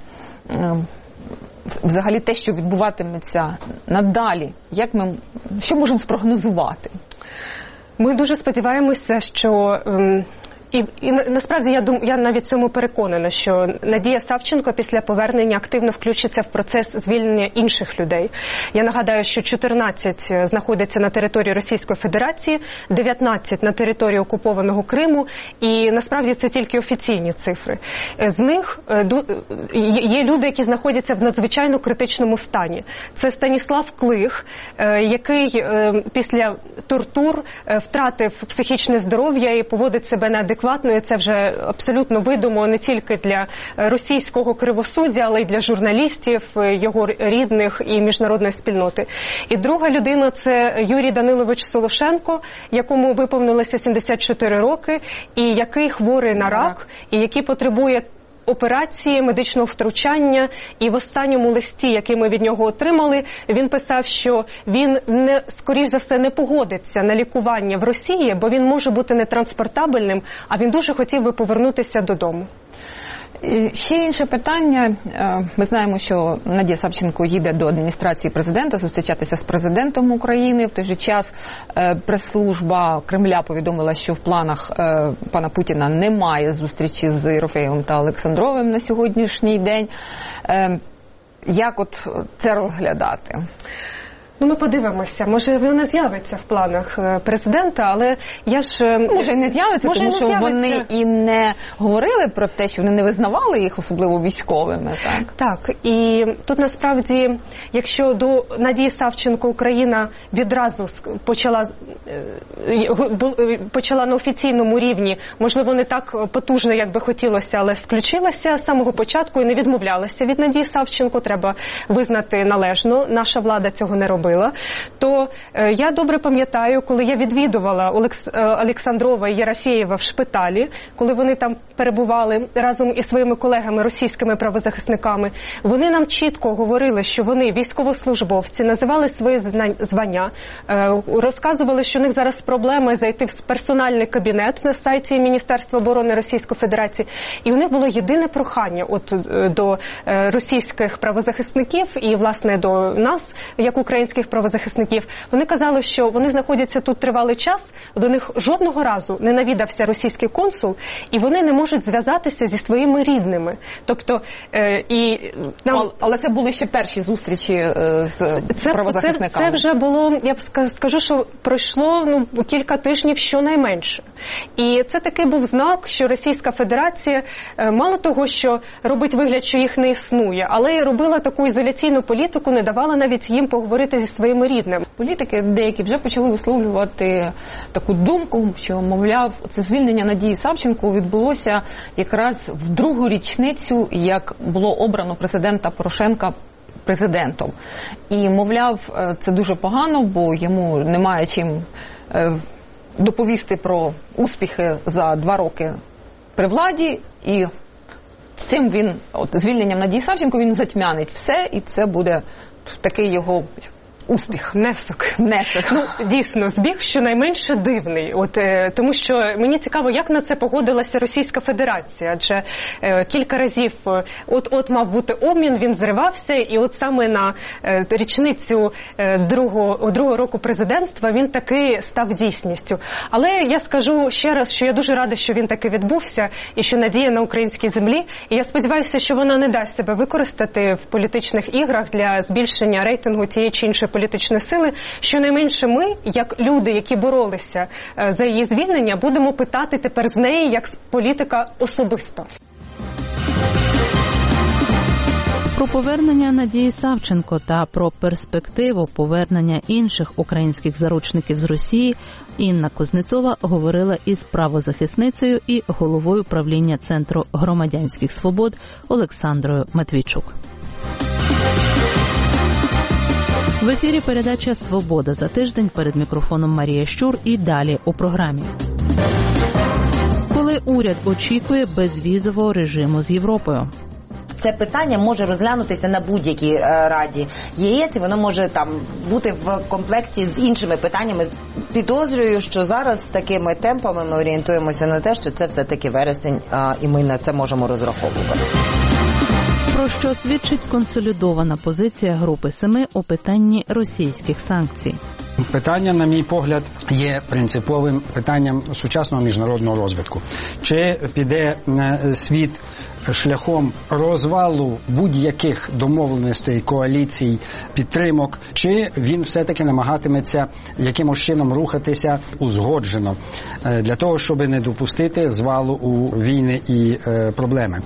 взагалі те, що відбуватиметься надалі, що можемо спрогнозувати? Ми дуже сподіваємося, що і насправді я навіть цьому переконана, що Надія Савченко після повернення активно включиться в процес звільнення інших людей. Я нагадаю, що 14 знаходяться на території Російської Федерації, 19 на території окупованого Криму, і насправді це тільки офіційні цифри. З них є люди, які знаходяться в надзвичайно критичному стані. Це Станіслав Клих, який після тортур втратив психічне здоров'я і поводить себе неадекватно. І це вже абсолютно видимо не тільки для російського кривосуддя, але й для журналістів, його рідних і міжнародної спільноти. І друга людина – це Юрій Данилович Солошенко, якому виповнилося 74 роки, і який хворий на рак, і який потребує операції, медичного втручання. І в останньому листі, який ми від нього отримали, він писав, що він, скоріш за все, не погодиться на лікування в Росії, бо він може бути нетранспортабельним, а він дуже хотів би повернутися додому. Ще інше питання. Ми знаємо, що Надія Савченко їде до адміністрації президента зустрічатися з президентом України. В той же час прес-служба Кремля повідомила, що в планах пана Путіна немає зустрічі з Єрофеєвим та Олександровим на сьогоднішній день. Як це розглядати? Ну, ми подивимося. Може, вона з'явиться в планах президента, але я ж... Може, і не з'явиться, тому що вони і не говорили про те, що вони не визнавали їх особливо військовими, так? Так, і тут насправді, якщо до Надії Савченко Україна відразу почала на офіційному рівні, можливо, не так потужно, як би хотілося, але включилася з самого початку і не відмовлялася від Надії Савченко, треба визнати належно, наша влада цього не робила. То я добре пам'ятаю, коли я відвідувала Олександрова і Єрофеєва в шпиталі, коли вони там перебували разом із своїми колегами, російськими правозахисниками, вони нам чітко говорили, що вони військовослужбовці, називали свої звання, розказували, що у них зараз проблеми зайти в персональний кабінет на сайті Міністерства оборони Російської Федерації. І у них було єдине прохання до російських правозахисників і, власне, до нас, як українських правозахисників. Вони казали, що вони знаходяться тут тривалий час, до них жодного разу не навідався російський консул, і вони не можуть зв'язатися зі своїми рідними. Тобто, Але це були ще перші зустрічі з правозахисниками. Це вже було, я б скажу, що пройшло кілька тижнів щонайменше. І це такий був знак, що Російська Федерація мало того, що робить вигляд, що їх не існує, але й робила таку ізоляційну політику, не давала навіть їм поговорити зі своїми рідними. Політики деякі вже почали висловлювати таку думку, що, мовляв, це звільнення Надії Савченко відбулося якраз в другу річницю, як було обрано президента Порошенка президентом. І, мовляв, це дуже погано, бо йому немає чим доповісти про успіхи за 2 роки при владі, і цим звільненням Надії Савченко він затьмянить все, і це буде такий його успіх. Внесок. Дійсно, збіг щонайменше дивний. Тому що мені цікаво, як на це погодилася Російська Федерація. Адже кілька разів мав бути обмін, він зривався, і саме на річницю другого року президентства він таки став дійсністю. Але я скажу ще раз, що я дуже рада, що він таки відбувся, і що Надія на українській землі. І я сподіваюся, що вона не дасть себе використати в політичних іграх для збільшення рейтингу тієї чи іншої політичної сили. Щонайменше ми, як люди, які боролися за її звільнення, будемо питати тепер з неї як з політика особисто. Про повернення Надії Савченко та про перспективу повернення інших українських заручників з Росії Інна Кузнецова говорила із правозахисницею і головою правління Центру громадянських свобод Олександрою Матвійчук. В ефірі передача «Свобода за тиждень», перед мікрофоном Марія Щур і далі у програмі. Коли уряд очікує безвізового режиму з Європою? Це питання може розглянутися на будь-якій Раді ЄС, і воно може там бути в комплекті з іншими питаннями. Підозрюю, що зараз такими темпами ми орієнтуємося на те, що це все-таки вересень, і ми на це можемо розраховувати. Про що свідчить консолідована позиція Групи Семи у питанні російських санкцій? Питання, на мій погляд, є принциповим питанням сучасного міжнародного розвитку. Чи піде світ шляхом розвалу будь-яких домовленостей, коаліцій, підтримок, чи він все-таки намагатиметься якимось чином рухатися узгоджено для того, щоб не допустити звалу у війни і проблеми.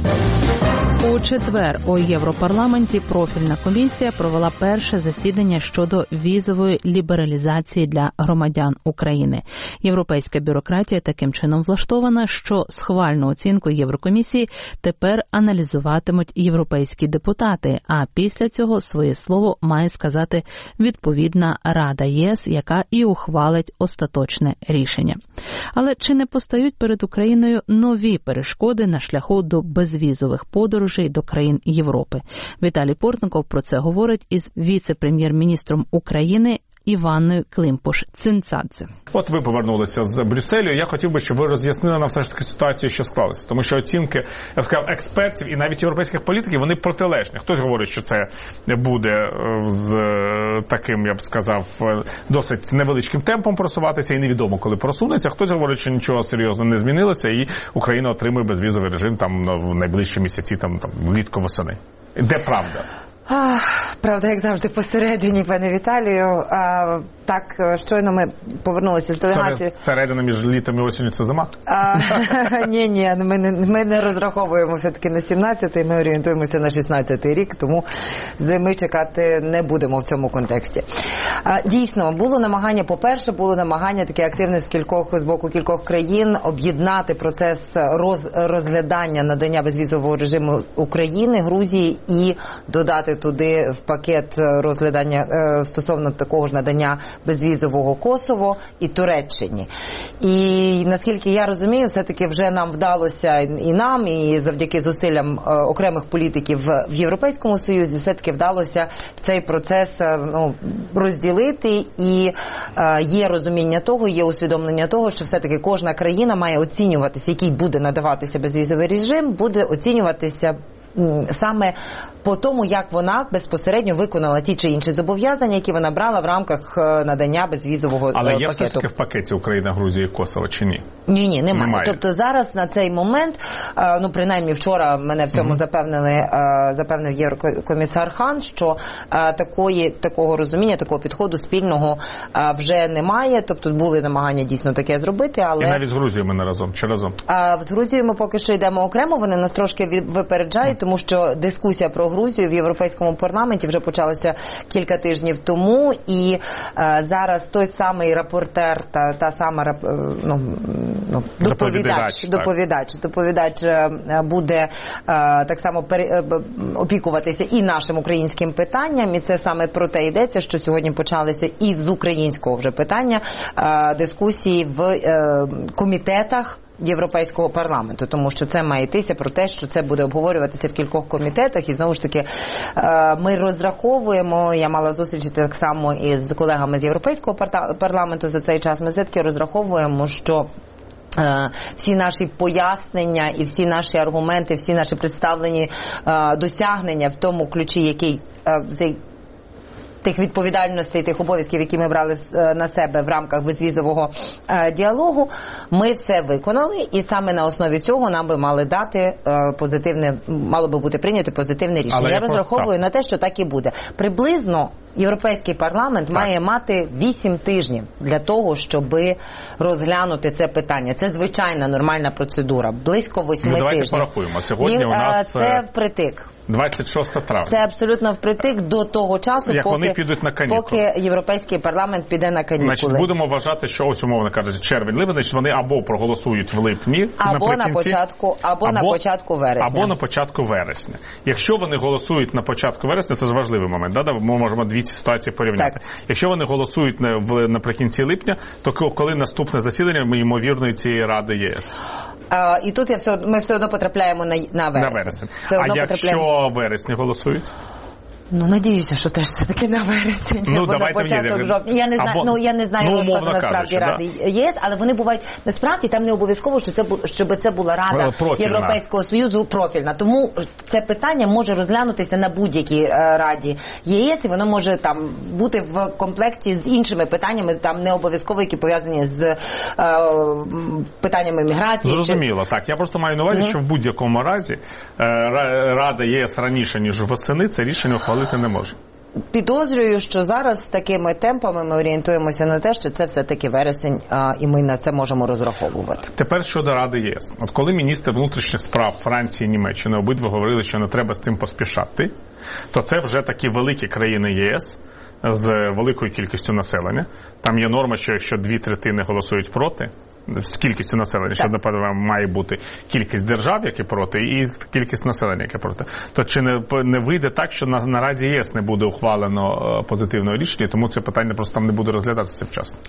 У четвер у Європарламенті профільна комісія провела перше засідання щодо візової лібералізації для громадян України. Європейська бюрократія таким чином влаштована, що схвальну оцінку Єврокомісії тепер аналізуватимуть європейські депутати, а після цього своє слово має сказати відповідна Рада ЄС, яка і ухвалить остаточне рішення. Але чи не постають перед Україною нові перешкоди на шляху до безвізових подорожей до країн Європи? Віталій Портников про це говорить із віце-прем'єр-міністром України Іванною Климпуш-Цинцадзе. От ви повернулися з Брюсселю. Я хотів би, щоб ви роз'яснили нам все ж таки ситуацію, що склалася. Тому що оцінки, я сказав, експертів і навіть європейських політиків, вони протилежні. Хтось говорить, що це буде з таким, я б сказав, досить невеличким темпом просуватися і невідомо, коли просунеться. Хтось говорить, що нічого серйозно не змінилося і Україна отримує безвізовий режим там в найближчі місяці, там влітку-восени. Де правда? Правда, як завжди, посередині, пане Віталію. Так, щойно ми повернулися з делегації. Середина між літом і осінню – це зима? Ні, ми не розраховуємо все-таки на 17-й, ми орієнтуємося на 16-й рік, тому зими чекати не будемо в цьому контексті. Дійсно, було намагання таке активне з боку кількох країн об'єднати процес розглядання надання безвізового режиму України, Грузії і додати туди в пакет розглядання стосовно такого ж надання безвізового Косово і Туреччині. І наскільки я розумію, все-таки вже нам вдалося і нам, і завдяки зусиллям окремих політиків в Європейському Союзі, все-таки вдалося цей процес розділити, і є розуміння того, є усвідомлення того, що все-таки кожна країна має оцінюватися, який буде надаватися безвізовий режим, буде оцінюватися саме по тому, як вона безпосередньо виконала ті чи інші зобов'язання, які вона брала в рамках надання безвізового пакету. Але є все ж таки в пакеті Україна, Грузія і Косово, чи ні? Ні, немає. Тобто зараз на цей момент, принаймні вчора мене в цьому запевнив Єврокомісар Хан, що такого розуміння, такого підходу спільного вже немає. Тобто були намагання дійсно таке зробити, але... І навіть з Грузією ми не разом, чи разом? З Грузією ми поки що йдемо окремо, вони нас трошки випереджають, тому що дискусія про Грузію в Європейському парламенті вже почалася кілька тижнів тому, і зараз той самий рапортер, та сама доповідач буде так само опікуватися і нашим українським питанням, і це саме про те йдеться, що сьогодні почалися і з українського вже питання дискусії в комітетах Європейського парламенту, тому що це має йтися про те, що це буде обговорюватися в кількох комітетах, і знову ж таки ми розраховуємо, я мала зустрічі так само із колегами з Європейського парламенту за цей час, ми все-таки розраховуємо, що всі наші пояснення і всі наші аргументи, всі наші представлені досягнення в тому ключі, який тих відповідальностей, тих обов'язків, які ми брали на себе в рамках безвізового діалогу, ми все виконали, і саме на основі цього нам би мало би бути прийнято позитивне рішення. Я розраховую на те, що так і буде. Приблизно Європейський парламент має мати 8 тижнів для того, щоб розглянути це питання. Це звичайна нормальна процедура. Близько 8 тижнів. Давайте порахуємо. Сьогодні у нас... Це впритик. 26 травня. Це абсолютно впритик до того часу, вони підуть на канікули. Поки Європейський парламент піде на канікули. Значить, будемо вважати, що ось, умовно кажучи, червень-липень, значить вони або проголосують в липні, або на початку вересня. Або на початку вересня. Якщо вони голосують на початку вересня, це ж важливий момент, да? Ми можемо дві ці ситуації порівняти. Так. Якщо вони голосують наприкінці липня, то коли наступне засідання, ймовірно, цієї Ради ЄС? І тут ми все одно потрапляємо на вересень. А якщо вересні голосують? Ну, надіюся, що теж все-таки на вересень, або на початок жовтня. Я не знаю розкладу насправді Ради ЄС, але вони бувають, насправді там не обов'язково, щоб це була Рада Європейського Союзу профільна. Тому це питання може розглянутися на будь-якій Раді ЄС, і воно може там бути в комплекті з іншими питаннями, там не обов'язково, які пов'язані з питаннями міграції. Зрозуміло, так. Я просто маю на увазі, що в будь-якому разі Рада ЄС раніше, ніж восени, це рішення ухвалити не може. Підозрюю, що зараз з такими темпами ми орієнтуємося на те, що це все-таки вересень, і ми на це можемо розраховувати. Тепер щодо Ради ЄС. От коли міністри внутрішніх справ Франції і Німеччини обидва говорили, що не треба з цим поспішати, то це вже такі великі країни ЄС з великою кількістю населення. Там є норма, що якщо 2/3 голосують проти, з кількістю населення, що, напевно, має бути кількість держав, які проти, і кількість населення, яке проти. То чи не вийде так, що на Раді ЄС не буде ухвалено позитивного рішення, тому це питання просто там не буде розглядатися вчасно?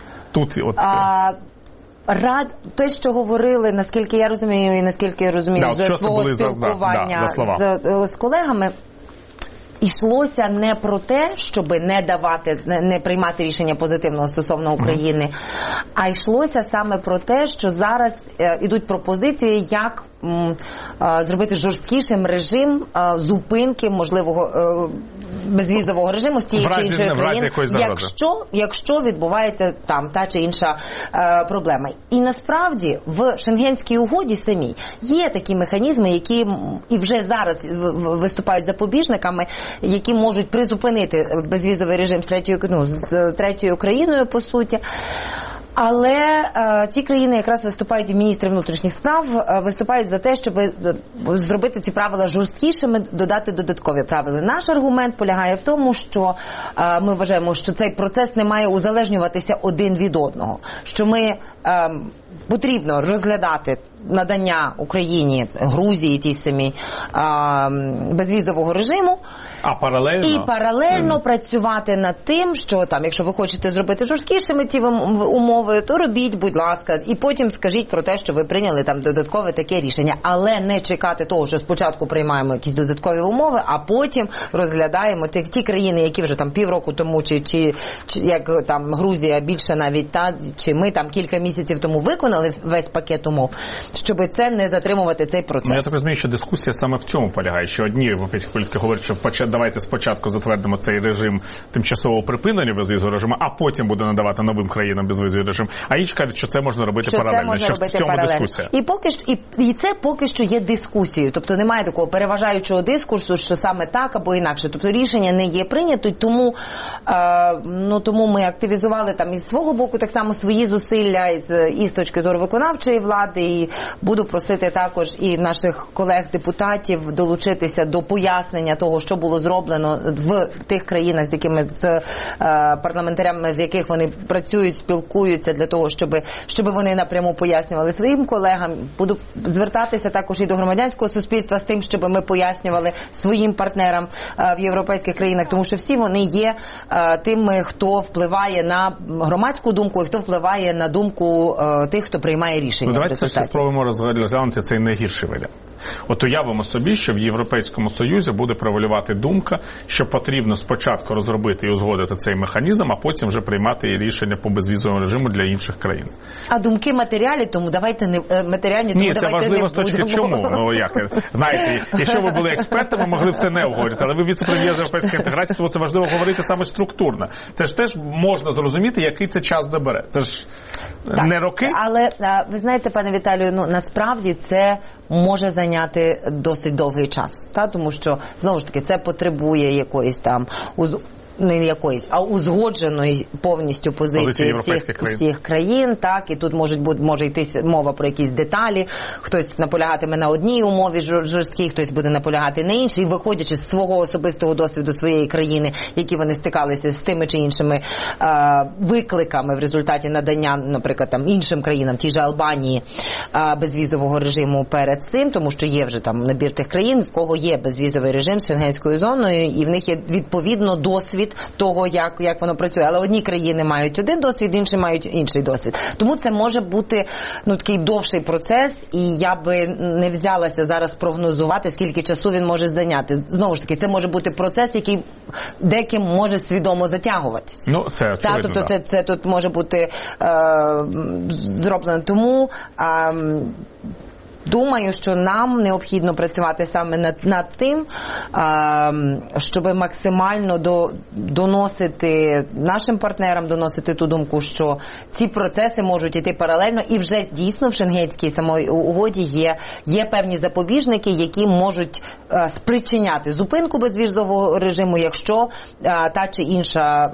Те, що говорили, наскільки я розумію, і наскільки я розумію, з свого спілкування з колегами, йшлося не про те, щоб не приймати рішення позитивного стосовно України, а йшлося саме про те, що зараз ідуть пропозиції, як зробити жорсткішим режим зупинки можливого безвізового режиму з тієї чи іншої країни, якщо відбувається там та чи інша проблема. І насправді в Шенгенській угоді самій є такі механізми, які і вже зараз виступають запобіжниками, які можуть призупинити безвізовий режим з третьою країною, по суті. Але ці країни якраз виступають, і міністри внутрішніх справ виступають за те, щоб зробити ці правила жорсткішими, додати додаткові правила. Наш аргумент полягає в тому, що ми вважаємо, що цей процес не має узалежнюватися один від одного. Що ми потрібно розглядати надання Україні, Грузії тій самій безвізового режиму, і паралельно працювати над тим, що там, якщо ви хочете зробити жорсткішими ті умови, то робіть, будь ласка, і потім скажіть про те, що ви прийняли там додаткове таке рішення, але не чекати того, що спочатку приймаємо якісь додаткові умови, а потім розглядаємо ті країни, які вже там півроку тому, чи як там Грузія більше навіть, чи ми там кілька місяців тому виконали весь пакет умов, щоб це не затримувати цей процес. Я так розумію, що дискусія саме в цьому полягає, що одні європейські політики говорять, що давайте спочатку затвердимо цей режим тимчасового припинення безвізового режиму, а потім буде надавати новим країнам безвізовий режим. А інші кажуть, що це можна робити паралельно. Що в цьому дискусія? І це поки що є дискусією. Тобто немає такого переважаючого дискурсу, що саме так або інакше. Тобто рішення не є прийнято, тому ми активізували там із свого боку так само свої зусилля і з точки зору виконавчої влади, і буду просити також і наших колег-депутатів долучитися до пояснення того, що було зроблено в тих країнах, з якими з парламентарями, з яких вони працюють, спілкуються, для того, щоб вони напряму пояснювали своїм колегам. Буду звертатися також і до громадянського суспільства з тим, щоб ми пояснювали своїм партнерам в європейських країнах, тому що всі вони є тими, хто впливає на громадську думку і хто впливає на думку тих, хто приймає рішення. Давайте спробуємо розглянути цей найгірший варіант. От уявимо собі, що в Європейському Союзі буде превалювати думка, що потрібно спочатку розробити і узгодити цей механізм, а потім вже приймати рішення по безвізовому режиму для інших країн. А думки матеріальні, тому давайте не матеріальні, тому давайте не будемо. Ні, це важливо з точки чому. Знаєте, якщо ви були експертами, могли б це не обговорити, але ви віце-прем'єр з європейської інтеграції, тому це важливо говорити саме структурно. Це ж теж можна зрозуміти, який це час забере. Це ж не роки. Але ви знаєте, пане Віталію, насправді це може зайняти досить довгий час, тому що, знову ж таки, це потребує якоїсь там не якоїсь, а узгодженої повністю позиції всіх країн, так, і тут може йти мова про якісь деталі, хтось наполягатиме на одній умові жорсткій, хтось буде наполягати на іншій, виходячи з свого особистого досвіду своєї країни, які вони стикалися з тими чи іншими викликами в результаті надання, наприклад, там іншим країнам, тій же Албанії, безвізового режиму перед цим, тому що є вже там набір тих країн, в кого є безвізовий режим з Шенгенською зоною, і в них є відповідно досвід того, як воно працює. Але одні країни мають один досвід, інші мають інший досвід. Тому це може бути такий довший процес, і я би не взялася зараз прогнозувати, скільки часу він може зайняти. Знову ж таки, це може бути процес, який деким може свідомо затягуватись. Це очевидно. Тобто це тут може бути зроблено. Тому думаю, що нам необхідно працювати саме над тим, щоб максимально доносити нашим партнерам, доносити ту думку, що ці процеси можуть йти паралельно, і вже дійсно в Шенгенській самої угоді є певні запобіжники, які можуть спричиняти зупинку безвізового режиму, якщо та чи інша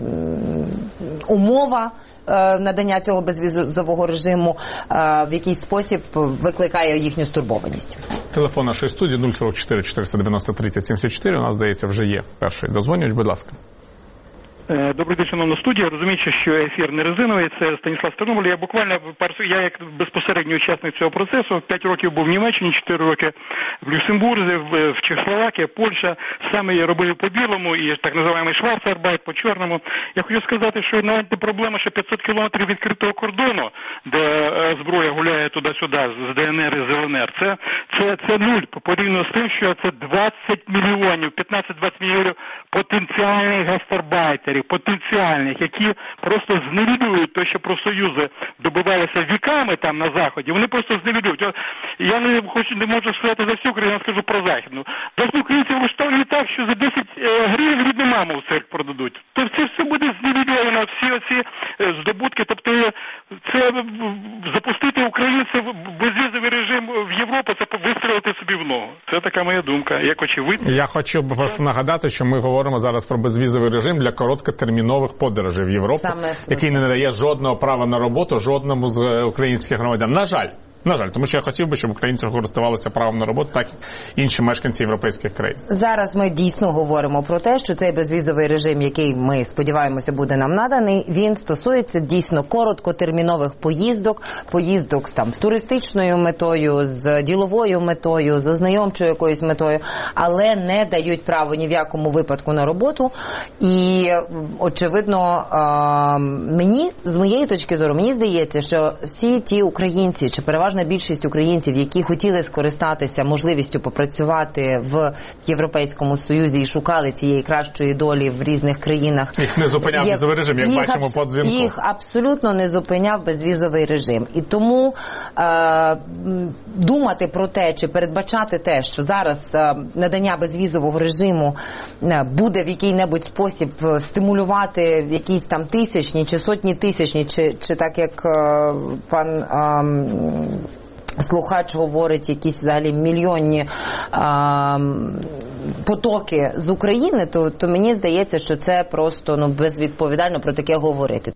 умова надання цього безвізового режиму в якийсь спосіб викликає їхню стурбованість. Телефон нашої студії 044 490 30 74. У нас, здається, вже є перший дозвонювач. Будь ласка. Добрий день, шановна студія. Розуміючи, що ефір не резиновий, це Станіслав Стернобиль. Я як безпосередній учасник цього процесу, 5 років був в Німеччині, 4 роки в Люксембурзі, в Чехословакії, Польща. Саме я робив по білому і так називаємо шварцарбайт по чорному. Я хочу сказати, що навіть не проблема, що 500 кілометрів відкритого кордону, де зброя гуляє туди-сюди з ДНР і з ЛНР, це нуль порівняно з тим, що це 20 мільйонів, 15-20 мільйонів потенціальних гастарбайтерів, потенціальних, які просто зневідують те, що профсоюзи добивалися віками там на Заході, вони просто зневідують. Я не можу сказати за всю Україну, я скажу про Західну. Власне, українці влаштовані так, що за 10 гривень рідну маму в цирк продадуть. То це все буде зневідовано, всі оці здобутки. Тобто це запустити українців безвізовий режим в Європу, це вистрілити собі в ногу. Це така моя думка, як очевидно. Я хочу просто нагадати, що ми говоримо зараз про безвізовий режим для короткотермінових подорожей в Європу, який не надає жодного права на роботу жодному з українських громадян. На жаль, тому що я хотів би, щоб українці користувалися правом на роботу, так як інші мешканці європейських країн. Зараз ми дійсно говоримо про те, що цей безвізовий режим, який ми сподіваємося буде нам наданий, він стосується дійсно короткотермінових поїздок там з туристичною метою, з діловою метою, з ознайомчою якоюсь метою, але не дають право ні в якому випадку на роботу. І очевидно, з моєї точки зору, мені здається, що всі ті українці, чи переважно більшість українців, які хотіли скористатися можливістю попрацювати в Європейському Союзі і шукали цієї кращої долі в різних країнах. Їх не зупиняв безвізовий режим, як бачимо по дзвінку. Їх абсолютно не зупиняв безвізовий режим. І тому думати про те, чи передбачати те, що зараз надання безвізового режиму буде в який-небудь спосіб стимулювати якісь там тисячні чи сотні тисячні, чи так як пан слухач говорить, якісь взагалі мільйонні потоки з України, то мені здається, що це просто безвідповідально про таке говорити.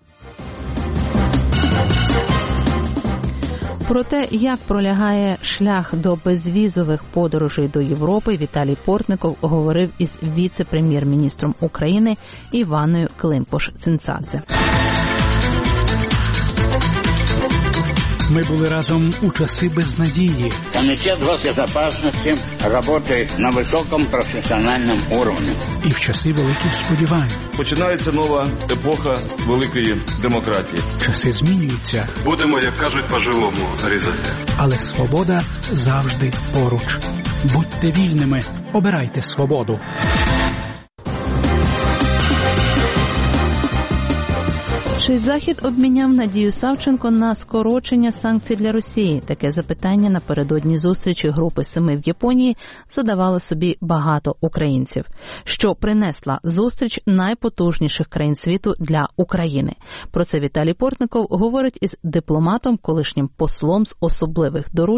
Про те, як пролягає шлях до безвізових подорожей до Європи, Віталій Портников говорив із віце-прем'єр-міністром України Іваною Климпуш-Цинцадзе. Мы были разом у часы безнадеги. Комитет госбезопасности работает на высоком профессиональном уровне. І в часи великих сподівань. Починається нова епоха великої демократії. Часи змінюються. Будемо, як кажуть, по-живому різати. Але свобода завжди поруч. Будьте вільними, обирайте свободу. Чи Захід обміняв Надію Савченко на скорочення санкцій для Росії? Таке запитання напередодні зустрічі Групи 7 в Японії задавали собі багато українців. Що принесла зустріч найпотужніших країн світу для України? Про це Віталій Портников говорить із дипломатом, колишнім послом з особливих доручень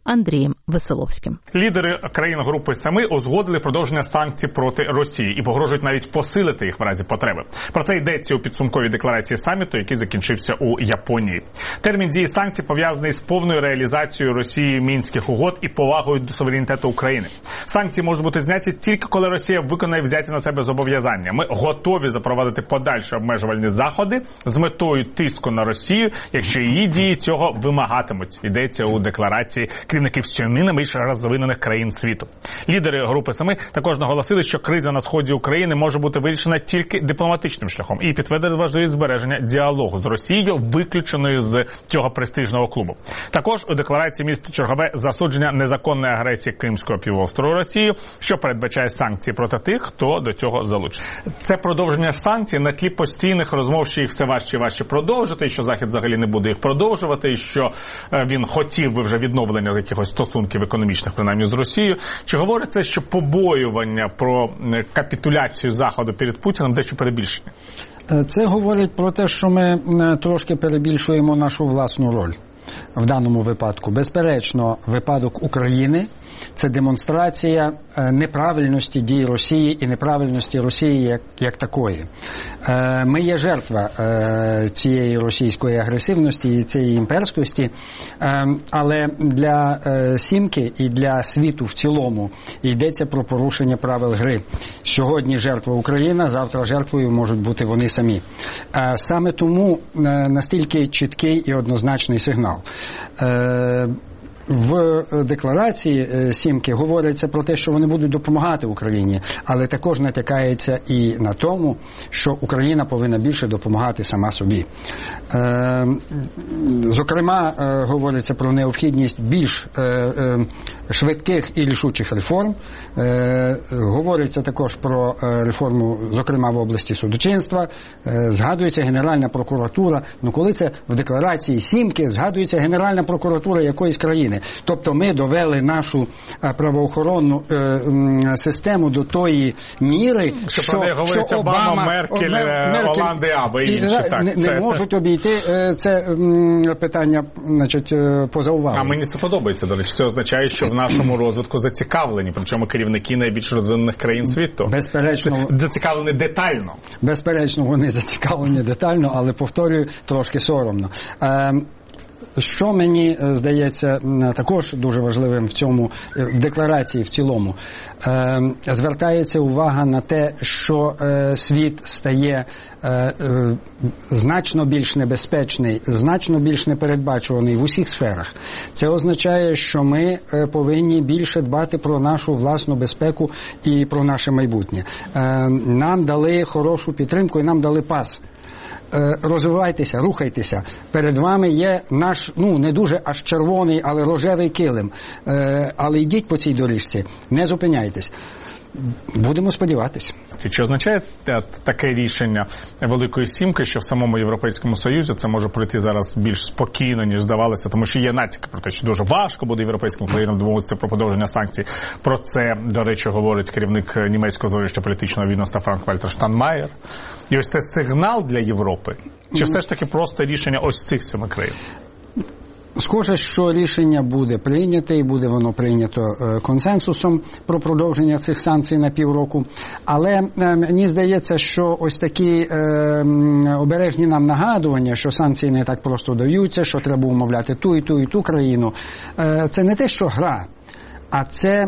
Андрієм Веселовським. Лідери країн групи «Семи» узгодили продовження санкцій проти Росії і погрожують навіть посилити їх в разі потреби. Про це йдеться у підсумковій декларації саміту, який закінчився у Японії. Термін дії санкцій пов'язаний з повною реалізацією Росією Мінських угод і повагою до суверенітету України. Санкції можуть бути зняті тільки коли Росія виконає взяті на себе зобов'язання. Ми готові запровадити подальші обмежувальні заходи з метою тиску на Росію, якщо її дії цього вимагатимуть. Йдеться у декларації керівників 7 найбільш розвинених країн світу. Лідери групи «Семи» також наголосили, що криза на сході України може бути вирішена тільки дипломатичним шляхом і підтвердили важливість збереження діалогу з Росією, виключеною з цього престижного клубу. Також у декларації містить чергове засудження незаконної агресії Кримського півострову Росією, що передбачає санкції проти тих, хто до цього залучений. Це продовження санкцій на тлі постійних розмов, що їх все важче і важче продовжити, що Захід взагалі не буде їх продовжувати, що він хотів би вже відновлення якихось стосунків економічних, принаймні, з Росією. Чи говорить це, що побоювання про капітуляцію Заходу перед Путіним дещо перебільшені? Це говорить про те, що ми трошки перебільшуємо нашу власну роль в даному випадку. Безперечно, випадок України – це демонстрація неправильності дій Росії і неправильності Росії як такої. Ми є жертва цієї російської агресивності і цієї імперськості, але для Сімки і для світу в цілому йдеться про порушення правил гри. Сьогодні жертва Україна, завтра жертвою можуть бути вони самі. Саме тому настільки чіткий і однозначний сигнал. В декларації Сімки говориться про те, що вони будуть допомагати Україні, але також натякається і на тому, що Україна повинна більше допомагати сама собі. Зокрема, говориться про необхідність більш швидких і рішучих реформ. Говориться також про реформу, зокрема, в області судочинства. Згадується Генеральна прокуратура. Ну, коли це в декларації Сімки згадується Генеральна прокуратура якоїсь країни. Тобто ми довели нашу правоохоронну систему до тої міри, що про неї говорить Обама, Меркель, Оланди, Аба і інші. Не можуть обійти це питання, значить, поза увагою. А мені це подобається, до речі. Це означає, що в нашому розвитку зацікавлені, причому керівники найбільш розвинених країн світу. Безперечно. Зацікавлені детально. Безперечно, вони зацікавлені детально, але, повторюю, трошки соромно. Що мені здається також дуже важливим в декларації в цілому, звертається увага на те, що світ стає значно більш небезпечний, значно більш непередбачуваний в усіх сферах. Це означає, що ми повинні більше дбати про нашу власну безпеку і про наше майбутнє. Нам дали хорошу підтримку і нам дали пас. Розвивайтеся, рухайтеся. Перед вами є наш, не дуже аж червоний, але рожевий килим. Але йдіть по цій доріжці, не зупиняйтесь. Будемо сподіватися. Чи означає таке рішення Великої Сімки, що в самому Європейському Союзі це може пройти зараз більш спокійно, ніж здавалося, тому що є натяки про те, що дуже важко буде європейським країнам домовитися про продовження санкцій. Про це, до речі, говорить керівник німецького зовнішньо політичного відомства Франк-Вальтер Штайнмаєр. І ось це сигнал для Європи? Чи все ж таки просто рішення ось цих 7 країн? Схоже, що рішення буде прийняте, і буде воно прийнято консенсусом про продовження цих санкцій на півроку. Але мені здається, що ось такі обережні нам нагадування, що санкції не так просто даються, що треба умовляти ту і ту країну, це не те, що гра, а це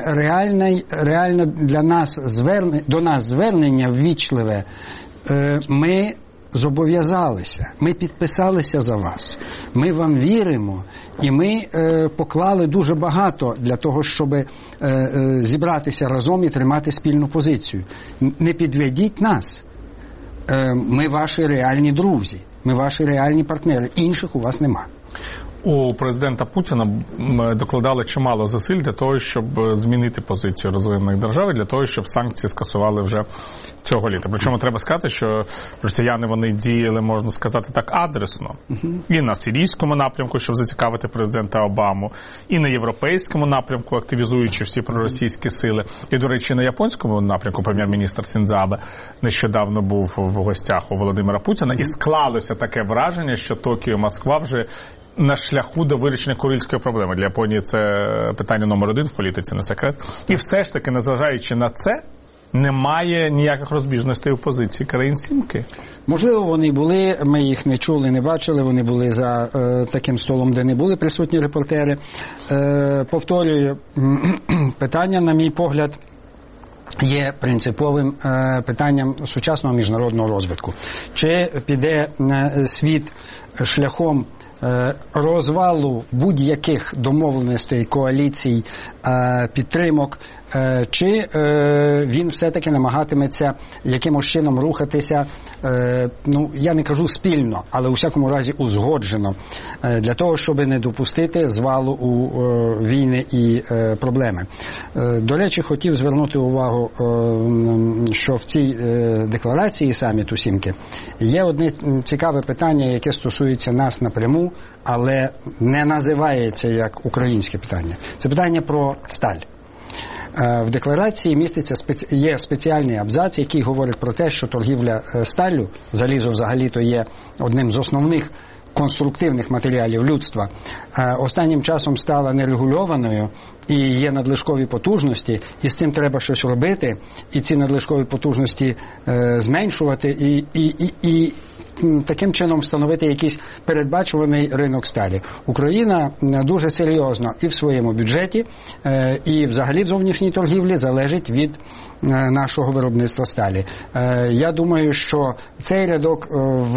реальне для нас до нас звернення ввічливе. Ми зобов'язалися, ми підписалися за вас, ми вам віримо, і ми поклали дуже багато для того, щоб зібратися разом і тримати спільну позицію. Не підведіть нас. Ми ваші реальні друзі, ми ваші реальні партнери, інших у вас нема. У президента Путіна докладали чимало зусиль для того, щоб змінити позицію розвинених держав, і для того, щоб санкції скасували вже цього літа. Причому треба сказати, що росіяни вони діяли, можна сказати так, адресно. І на сирійському напрямку, щоб зацікавити президента Обаму, і на європейському напрямку, активізуючи всі проросійські сили. І, до речі, на японському напрямку прем'єр-міністр Сіндзо Абе нещодавно був в гостях у Володимира Путіна, і склалося таке враження, що Токіо і Москва вже на шляху до вирішення Курильської проблеми. Для Японії це питання номер 1 в політиці, не секрет. І все ж таки, незважаючи на це, немає ніяких розбіжностей у позиції країн Сімки. Можливо, вони були, ми їх не чули, не бачили, вони були за таким столом, де не були присутні репортери. Повторюю, питання, на мій погляд, є принциповим питанням сучасного міжнародного розвитку. Чи піде світ шляхом розвалу будь-яких домовленостей, коаліцій, підтримок, чи він все-таки намагатиметься якимось чином рухатися, я не кажу спільно, але у всякому разі узгоджено, для того, щоб не допустити звалу у війни і проблеми. До речі, хотів звернути увагу, що в цій декларації саміту Сімки є одне цікаве питання, яке стосується нас напряму, але не називається як українське питання. Це питання про сталь. В декларації є спеціальний абзац, який говорить про те, що торгівля сталлю, залізо взагалі-то є одним з основних конструктивних матеріалів людства, останнім часом стала нерегульованою і є надлишкові потужності, і з цим треба щось робити, і ці надлишкові потужності зменшувати, і таким чином встановити якийсь передбачуваний ринок сталі. Україна дуже серйозно і в своєму бюджеті, і взагалі в зовнішній торгівлі залежить від нашого виробництва сталі. Я думаю, що цей рядок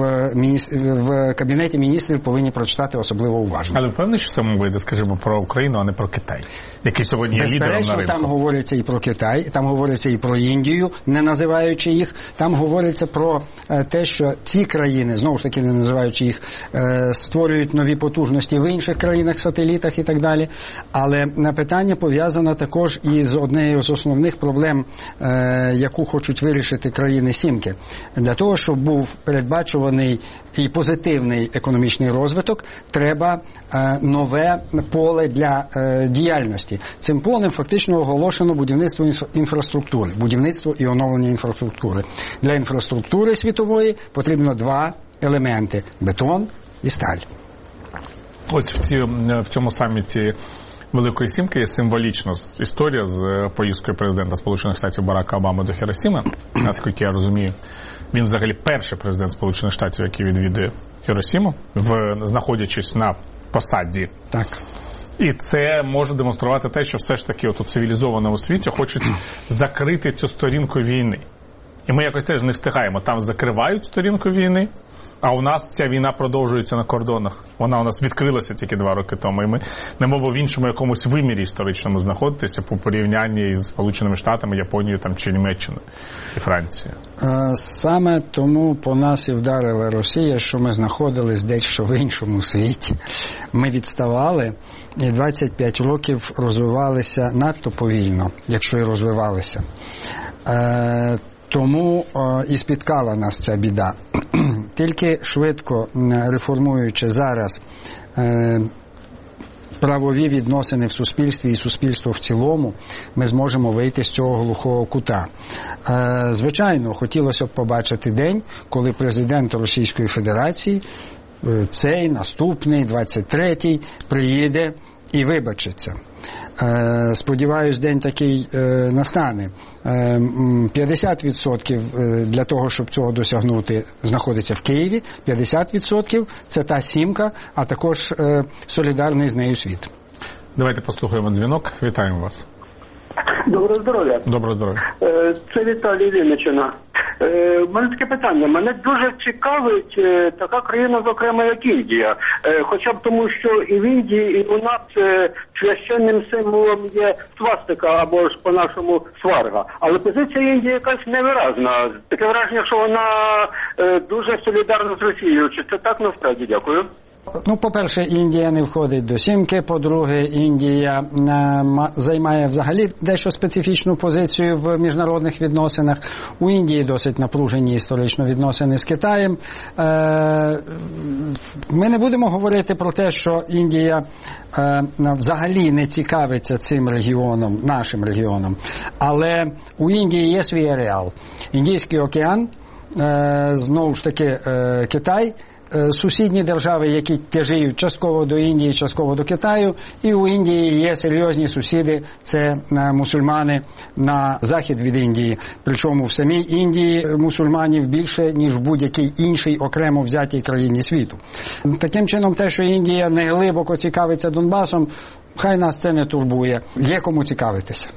в Кабінеті міністрів повинні прочитати особливо уважно. Але впевнений, що це вийде, скажімо, про Україну, а не про Китай, який сьогодні є лідером на ринку? Там говориться і про Китай, там говориться і про Індію, не називаючи їх, там говориться про те, що ці країни, знову ж таки не називаючи їх, створюють нові потужності в інших країнах-сателітах і так далі. Але питання пов'язане також і з однією з основних проблем, яку хочуть вирішити країни Сімки. Для того, щоб був передбачуваний і позитивний економічний розвиток, треба нове поле для діяльності. Цим полем фактично оголошено будівництво інфраструктури, будівництво і оновлення інфраструктури. Для інфраструктури світової потрібно два елементи – бетон і сталь. Ось в цьому саміті Великої Сімки є символічна історія з поїздкою президента Сполучених Штатів Барака Обами до Хіросіми. Наскільки я розумію, він взагалі перший президент Сполучених Штатів, який відвідує Хіросіму, знаходячись на посаді. Так. І це може демонструвати те, що все ж таки у цивілізованому світі хочуть закрити цю сторінку війни. І ми якось теж не встигаємо. Там закривають сторінку війни, а у нас ця війна продовжується на кордонах. Вона у нас відкрилася тільки 2 роки тому. І ми не мов в іншому якомусь вимірі історичному знаходитися по порівнянні із Сполученими Штатами, Японією чи Німеччиною і Францією. Саме тому по нас і вдарила Росія, що ми знаходились дещо в іншому світі. Ми відставали і 25 років розвивалися надто повільно, якщо і розвивалися. Тому і спіткала нас ця біда. Тільки швидко реформуючи зараз правові відносини в суспільстві і суспільство в цілому, ми зможемо вийти з цього глухого кута. Звичайно, хотілося б побачити день, коли президент Російської Федерації, цей, наступний, 23-й, приїде і вибачиться. Сподіваюсь, день такий настане. 50% для того, щоб цього досягнути, знаходиться в Києві, 50% – це та Сімка, а також солідарний з нею світ. Давайте послухаємо дзвінок. Вітаємо вас. Доброго здоров'я. Доброго здоров'я. Це Віталій Вінниччина. У мене таке питання. Мене дуже цікавить така країна, зокрема, як Індія. Хоча б тому, що і в Індії, і у нас священним символом є свастика, або ж по-нашому сварга. Але позиція Індії якась невиразна. Таке враження, що вона дуже солідарна з Росією. Чи це так насправді? Дякую. По-перше, Індія не входить до Сімки. По-друге, Індія займає взагалі дещо специфічну позицію в міжнародних відносинах. У Індії досить напружені історично відносини з Китаєм. Ми не будемо говорити про те, що Індія взагалі не цікавиться цим регіоном, нашим регіоном. Але у Індії є свій ареал. Індійський океан, знову ж таки Китай, сусідні держави, які тяжіють частково до Індії, частково до Китаю, і у Індії є серйозні сусіди, це мусульмани на захід від Індії. Причому в самій Індії мусульманів більше, ніж в будь-якій іншій окремо взятій країні світу. Таким чином, те, що Індія не глибоко цікавиться Донбасом, хай нас це не турбує. Є кому цікавитися.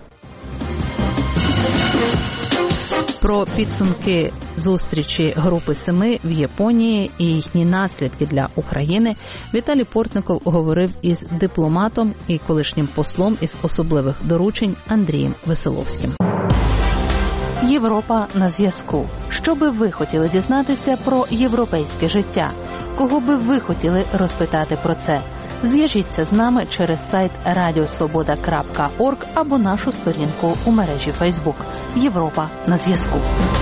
Про підсумки зустрічі Групи Семи в Японії і їхні наслідки для України Віталій Портников говорив із дипломатом і колишнім послом із особливих доручень Андрієм Веселовським. Європа на зв'язку. Що би ви хотіли дізнатися про європейське життя? Кого би ви хотіли розпитати про це? Зв'яжіться з нами через сайт radiosvoboda.org або нашу сторінку у мережі Facebook «Європа на зв'язку».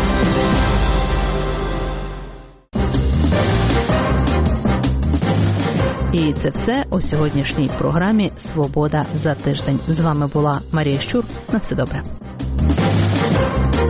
І це все у сьогоднішній програмі «Свобода за тиждень». З вами була Марія Щур. На все добре.